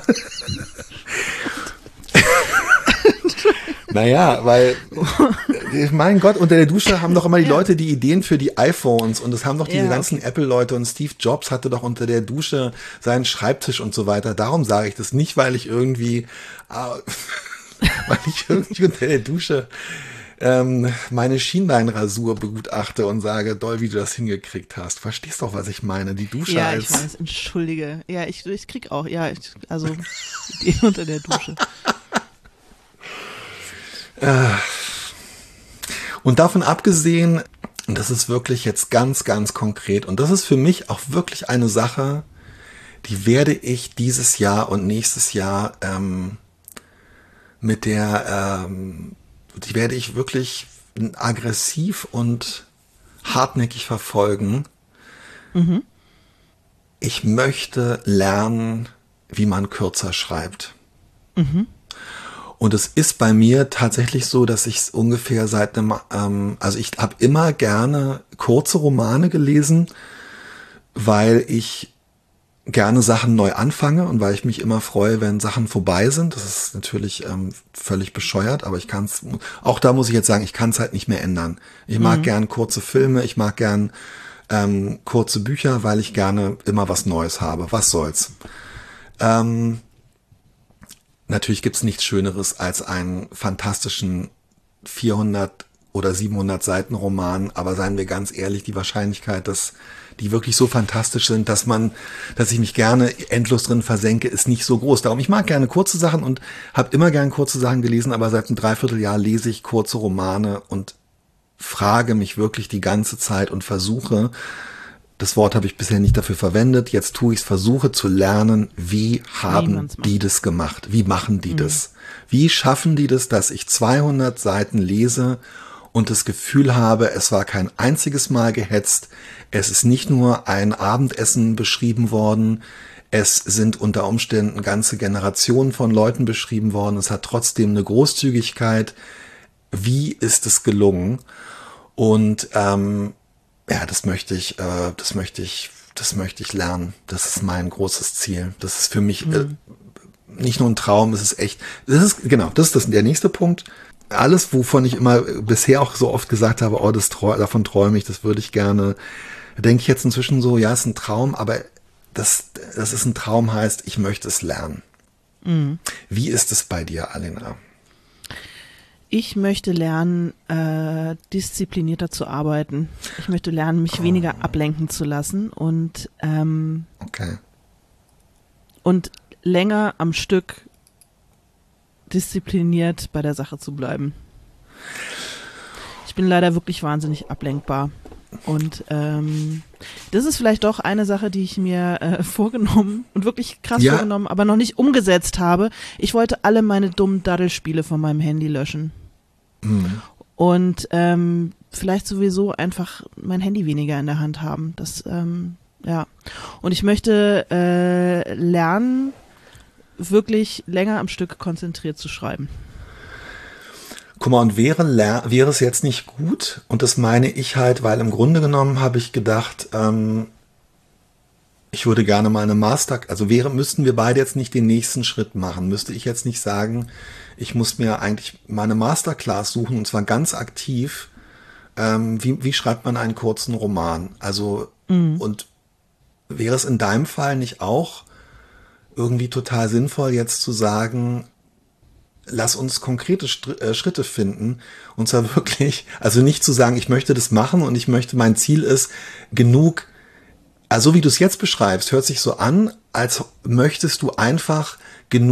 S2: Naja, weil, mein Gott, unter der Dusche haben doch immer die ja. Leute die Ideen für die iPhones und es haben doch diese ja, ganzen okay. Apple-Leute und Steve Jobs hatte doch unter der Dusche seinen Schreibtisch und so weiter. Darum sage ich das nicht, weil ich irgendwie, äh, weil ich irgendwie unter der Dusche ähm, meine Schienbeinrasur begutachte und sage, doll, wie du das hingekriegt hast. Verstehst doch, was ich meine? Die Dusche
S1: ja,
S2: als...
S1: Ja, ich weiß, entschuldige. Ja, ich, ich krieg auch, ja, ich, also die unter der Dusche.
S2: Und davon abgesehen, das ist wirklich jetzt ganz, ganz konkret und das ist für mich auch wirklich eine Sache, die werde ich dieses Jahr und nächstes Jahr ähm, mit der, ähm, die werde ich wirklich aggressiv und hartnäckig verfolgen. Mhm. Ich möchte lernen, wie man kürzer schreibt. Mhm. Und es ist bei mir tatsächlich so, dass ich es ungefähr seit einem, ähm, also ich habe immer gerne kurze Romane gelesen, weil ich gerne Sachen neu anfange und weil ich mich immer freue, wenn Sachen vorbei sind. Das ist natürlich ähm, völlig bescheuert, aber ich kann es, auch da muss ich jetzt sagen, ich kann es halt nicht mehr ändern. Ich mag mhm. gern kurze Filme, ich mag gern ähm, kurze Bücher, weil ich gerne immer was Neues habe. Was soll's? Ähm, Natürlich gibt's nichts Schöneres als einen fantastischen vierhundert oder siebenhundert Seiten Roman, aber seien wir ganz ehrlich, die Wahrscheinlichkeit, dass die wirklich so fantastisch sind, dass man, dass ich mich gerne endlos drin versenke, ist nicht so groß. Darum, ich mag gerne kurze Sachen und habe immer gern kurze Sachen gelesen, aber seit einem Dreivierteljahr lese ich kurze Romane und frage mich wirklich die ganze Zeit und versuche, das Wort habe ich bisher nicht dafür verwendet, jetzt tue ich es, versuche zu lernen, wie haben wie die das gemacht? Wie machen die mhm. das? Wie schaffen die das, dass ich zweihundert Seiten lese und das Gefühl habe, es war kein einziges Mal gehetzt, es ist nicht nur ein Abendessen beschrieben worden, es sind unter Umständen ganze Generationen von Leuten beschrieben worden, es hat trotzdem eine Großzügigkeit. Wie ist es gelungen? Und ähm, ja, das möchte ich, äh, das möchte ich, das möchte ich lernen. Das ist mein großes Ziel. Das ist für mich mhm. äh, nicht nur ein Traum, es ist echt, das ist, genau, das ist das, der nächste Punkt. Alles, wovon ich immer bisher auch so oft gesagt habe, oh, das trau- davon träume ich, das würde ich gerne, denke ich jetzt inzwischen so, ja, ist ein Traum, aber das, das ist ein Traum heißt, ich möchte es lernen. Mhm. Wie ist es bei dir, Alena?
S1: Ich möchte lernen, äh, disziplinierter zu arbeiten. Ich möchte lernen, mich oh. weniger ablenken zu lassen und ähm, okay. und länger am Stück diszipliniert bei der Sache zu bleiben. Ich bin leider wirklich wahnsinnig ablenkbar. Und ähm, das ist vielleicht doch eine Sache, die ich mir äh, vorgenommen und wirklich krass ja. vorgenommen, aber noch nicht umgesetzt habe. Ich wollte alle meine dummen Daddelspiele von meinem Handy löschen. Mhm. Und ähm, vielleicht sowieso einfach mein Handy weniger in der Hand haben. Das, ähm, ja. Und ich möchte äh, lernen, wirklich länger am Stück konzentriert zu schreiben.
S2: Guck mal, und wäre, wäre es jetzt nicht gut, und das meine ich halt, weil im Grunde genommen habe ich gedacht, ähm, ich würde gerne mal eine Master, also wäre, müssten wir beide jetzt nicht den nächsten Schritt machen, müsste ich jetzt nicht sagen, ich muss mir eigentlich meine Masterclass suchen, und zwar ganz aktiv, ähm, wie, wie schreibt man einen kurzen Roman? Also, mhm. und wäre es in deinem Fall nicht auch irgendwie total sinnvoll, jetzt zu sagen, lass uns konkrete Schritte finden, und zwar wirklich, also nicht zu sagen, ich möchte das machen und ich möchte, mein Ziel ist, genug, also wie du es jetzt beschreibst, hört sich so an, als möchtest du einfach genug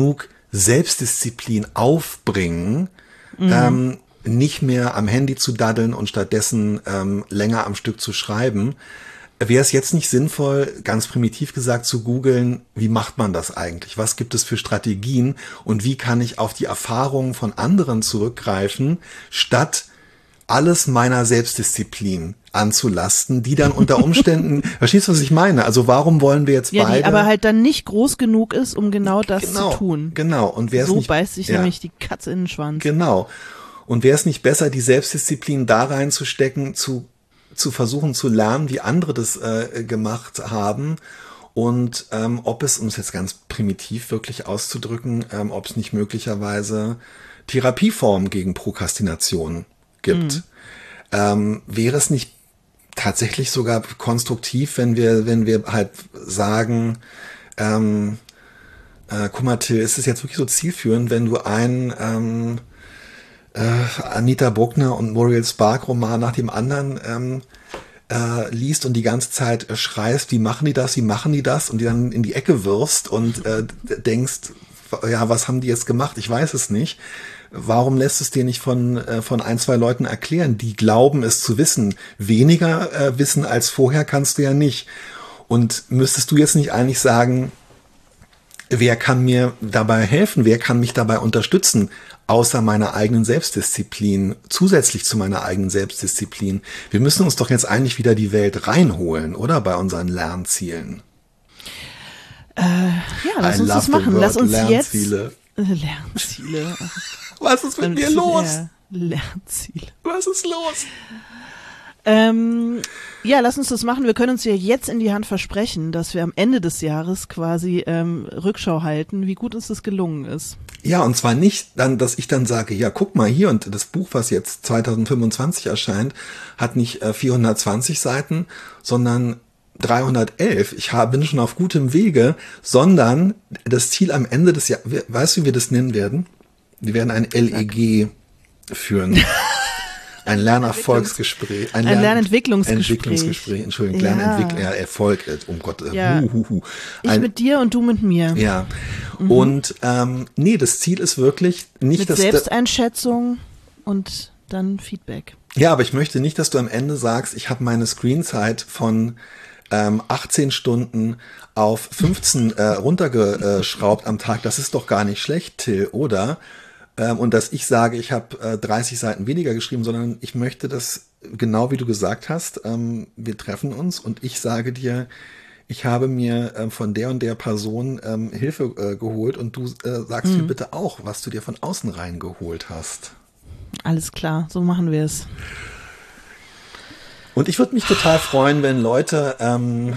S2: Selbstdisziplin aufbringen, mhm. ähm, nicht mehr am Handy zu daddeln und stattdessen ähm, länger am Stück zu schreiben. Wäre es jetzt nicht sinnvoll, ganz primitiv gesagt, zu googeln, wie macht man das eigentlich? Was gibt es für Strategien und wie kann ich auf die Erfahrungen von anderen zurückgreifen, statt alles meiner Selbstdisziplin anzulasten, die dann unter Umständen, verstehst du, was ich meine? Also warum wollen wir jetzt
S1: ja,
S2: beide...
S1: die aber halt dann nicht groß genug ist, um genau das
S2: genau,
S1: zu tun.
S2: Genau. Und wer
S1: so
S2: es nicht,
S1: beißt sich
S2: ja.
S1: nämlich die Katze in den Schwanz.
S2: Genau. Und wäre es nicht besser, die Selbstdisziplin da reinzustecken, zu zu versuchen zu lernen, wie andere das äh, gemacht haben und ähm, ob es, um es jetzt ganz primitiv wirklich auszudrücken, ähm, ob es nicht möglicherweise Therapieformen gegen Prokrastination gibt. Mhm. Ähm, wäre es nicht tatsächlich sogar konstruktiv, wenn wir, wenn wir halt sagen, ähm, äh, guck mal, Till, ist es jetzt wirklich so zielführend, wenn du ein ähm, äh, Anita Bruckner und Muriel Spark Roman nach dem anderen ähm, äh, liest und die ganze Zeit äh, schreist, wie machen die das, wie machen die das und die dann in die Ecke wirfst und äh, denkst, ja, was haben die jetzt gemacht? Ich weiß es nicht. Warum lässt es dir nicht von äh, von ein, zwei Leuten erklären, die glauben es zu wissen? Weniger äh, wissen als vorher kannst du ja nicht. Und müsstest du jetzt nicht eigentlich sagen, wer kann mir dabei helfen? Wer kann mich dabei unterstützen? Außer meiner eigenen Selbstdisziplin, zusätzlich zu meiner eigenen Selbstdisziplin. Wir müssen uns doch jetzt eigentlich wieder die Welt reinholen, oder? Bei unseren Lernzielen.
S1: Äh, ja, lass I uns das machen. Lass uns
S2: Lernziele.
S1: jetzt... Äh, Lernziele.
S2: Was ist mit mir los?
S1: Ja, Lernziele.
S2: Was ist los?
S1: Ähm, ja, lass uns das machen. Wir können uns ja jetzt in die Hand versprechen, dass wir am Ende des Jahres quasi ähm, Rückschau halten, wie gut uns das gelungen ist.
S2: Ja, und zwar nicht dann, dass ich dann sage, ja, guck mal hier, und das Buch, was jetzt zwanzig fünfundzwanzig erscheint, hat nicht äh, vierhundertzwanzig Seiten, sondern dreihundertelf. Ich hab, bin schon auf gutem Wege, sondern das Ziel am Ende des Jahres, weißt du, wie wir das nennen werden? Wir werden ein L E G führen. Ein Lernerfolgsgespräch.
S1: Ein, ein Lernentwicklungsgespräch.
S2: Entwicklungsgespräch, Entschuldigung, ja. Lernentwickler, ja, Erfolg, um Gott.
S1: Ja.
S2: Hu, hu, hu.
S1: Ich mit dir und du mit mir.
S2: Ja. Mhm. Und ähm, nee, das Ziel ist wirklich nicht,
S1: mit
S2: dass...
S1: Selbsteinschätzung und dann Feedback.
S2: Ja, aber ich möchte nicht, dass du am Ende sagst, ich habe meine Screenzeit von ähm, achtzehn Stunden auf fünfzehn äh, runtergeschraubt am Tag. Das ist doch gar nicht schlecht, Till, oder? Und dass ich sage, ich habe äh, dreißig Seiten weniger geschrieben, sondern ich möchte das, genau wie du gesagt hast, ähm, wir treffen uns und ich sage dir, ich habe mir äh, von der und der Person ähm, Hilfe äh, geholt und du äh, sagst mhm. mir bitte auch, was du dir von außen reingeholt hast.
S1: Alles klar, so machen wir es.
S2: Und ich würde mich total freuen, wenn Leute ähm,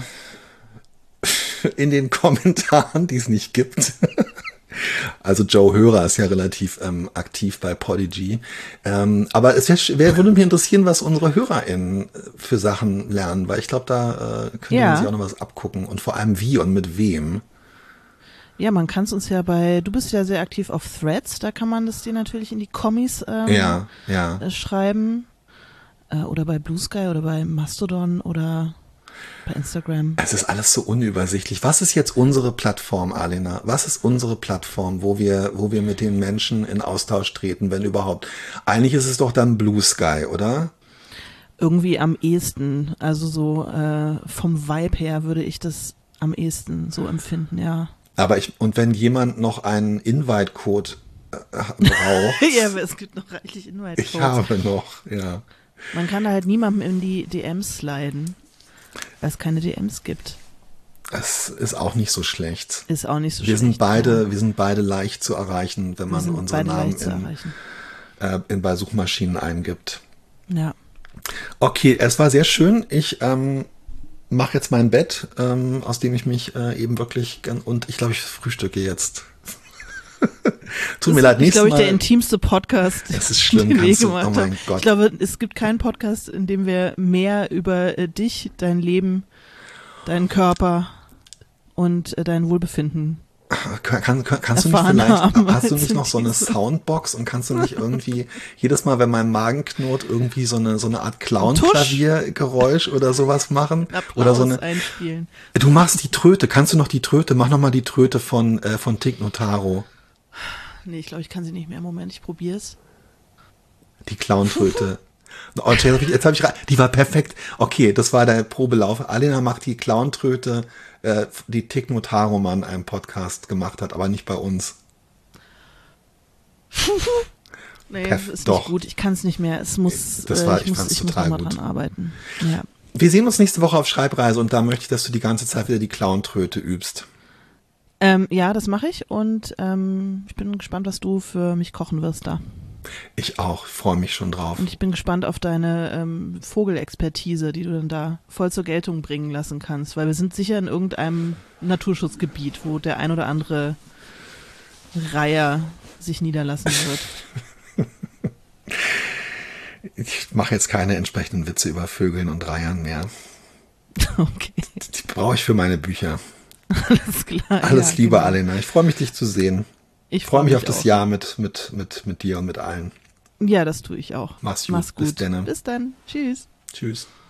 S2: in den Kommentaren, die es nicht gibt, also Joe Hörer ist ja relativ ähm, aktiv bei Podigy. Ähm, aber es wär, wär, würde mich interessieren, was unsere HörerInnen für Sachen lernen, weil ich glaube, da äh, können
S1: ja.
S2: wir sich auch noch was abgucken und vor allem wie und mit wem.
S1: Ja, man kann es uns ja bei, du bist ja sehr aktiv auf Threads, da kann man das dir natürlich in die Kommis ähm,
S2: ja, ja.
S1: Äh, schreiben. Äh, oder bei Blue Sky oder bei Mastodon oder bei Instagram.
S2: Es ist alles so unübersichtlich. Was ist jetzt unsere Plattform, Alena? Was ist unsere Plattform, wo wir, wo wir mit den Menschen in Austausch treten, wenn überhaupt? Eigentlich ist es doch dann Blue Sky, oder?
S1: Irgendwie am ehesten. Also so äh, vom Vibe her würde ich das am ehesten so empfinden, ja.
S2: Aber ich, und wenn jemand noch einen Invite-Code äh, braucht.
S1: Ja, aber es gibt noch reichlich Invite-Codes.
S2: Ich habe noch, ja.
S1: Man kann da halt niemandem in die D Ms sliden. Weil es keine D Ms gibt.
S2: Es ist auch nicht so schlecht.
S1: Ist auch nicht so
S2: wir
S1: schlecht.
S2: Sind beide,
S1: ja.
S2: Wir sind beide leicht zu erreichen, wenn wir man unsere Namen in, äh, in bei Suchmaschinen eingibt.
S1: Ja.
S2: Okay, es war sehr schön. Ich ähm, mache jetzt mein Bett, ähm, aus dem ich mich äh, eben wirklich gern, und ich glaube, ich frühstücke jetzt. Tut
S1: das
S2: mir leid,
S1: nächstes Mal. Das ist, glaube ich,
S2: der
S1: intimste Podcast,
S2: das ist schlimm,
S1: den wir
S2: du,
S1: gemacht
S2: oh mein
S1: haben.
S2: Gott.
S1: Ich glaube, es gibt keinen Podcast, in dem wir mehr über äh, dich, dein Leben, deinen Körper und äh, dein Wohlbefinden
S2: Kann, kann, kannst du nicht vielleicht, haben, hast du nicht noch so eine Soundbox und kannst du nicht irgendwie jedes Mal, wenn mein Magen knurrt, irgendwie so eine so eine Art Clown-Klaviergeräusch oder sowas machen?
S1: Applaus
S2: oder so eine
S1: einspielen.
S2: Du machst die Tröte, kannst du noch die Tröte, mach noch mal die Tröte von äh, von Tig Notaro.
S1: Nee, ich glaube, ich kann sie nicht mehr. Moment, ich probier's.
S2: Die Clowntröte. Oh, jetzt habe ich, die war perfekt. Okay, das war der Probelauf. Alena macht die Clowntröte, äh, die Tig Notaro in einem Podcast gemacht hat, aber nicht bei uns.
S1: Nee, Perf- ist doch. Nicht gut. Ich kann es nicht mehr. Es muss,
S2: das war,
S1: äh, ich, ich muss, ich muss nochmal dran arbeiten. Ja.
S2: Wir sehen uns nächste Woche auf Schreibreise und da möchte ich, dass du die ganze Zeit wieder die Clowntröte übst.
S1: Ähm, ja, das mache ich und ähm, ich bin gespannt, was du für mich kochen wirst da.
S2: Ich auch, freue mich schon drauf.
S1: Und ich bin gespannt auf deine ähm, Vogelexpertise, die du dann da voll zur Geltung bringen lassen kannst, weil wir sind sicher in irgendeinem Naturschutzgebiet, wo der ein oder andere Reiher sich niederlassen wird.
S2: Ich mache jetzt keine entsprechenden Witze über Vögeln und Reihern mehr.
S1: Okay.
S2: Die brauche ich für meine Bücher.
S1: Alles klar.
S2: Alles
S1: ja,
S2: Liebe,
S1: genau.
S2: Alena. Ich freue mich, dich zu sehen.
S1: Ich
S2: freue
S1: freu
S2: mich,
S1: mich
S2: auf das
S1: auch.
S2: Jahr mit, mit, mit, mit dir und mit allen.
S1: Ja, das tue ich auch.
S2: Mach's gut.
S1: Mach's gut.
S2: Bis dann.
S1: Bis dann. Tschüss.
S2: Tschüss.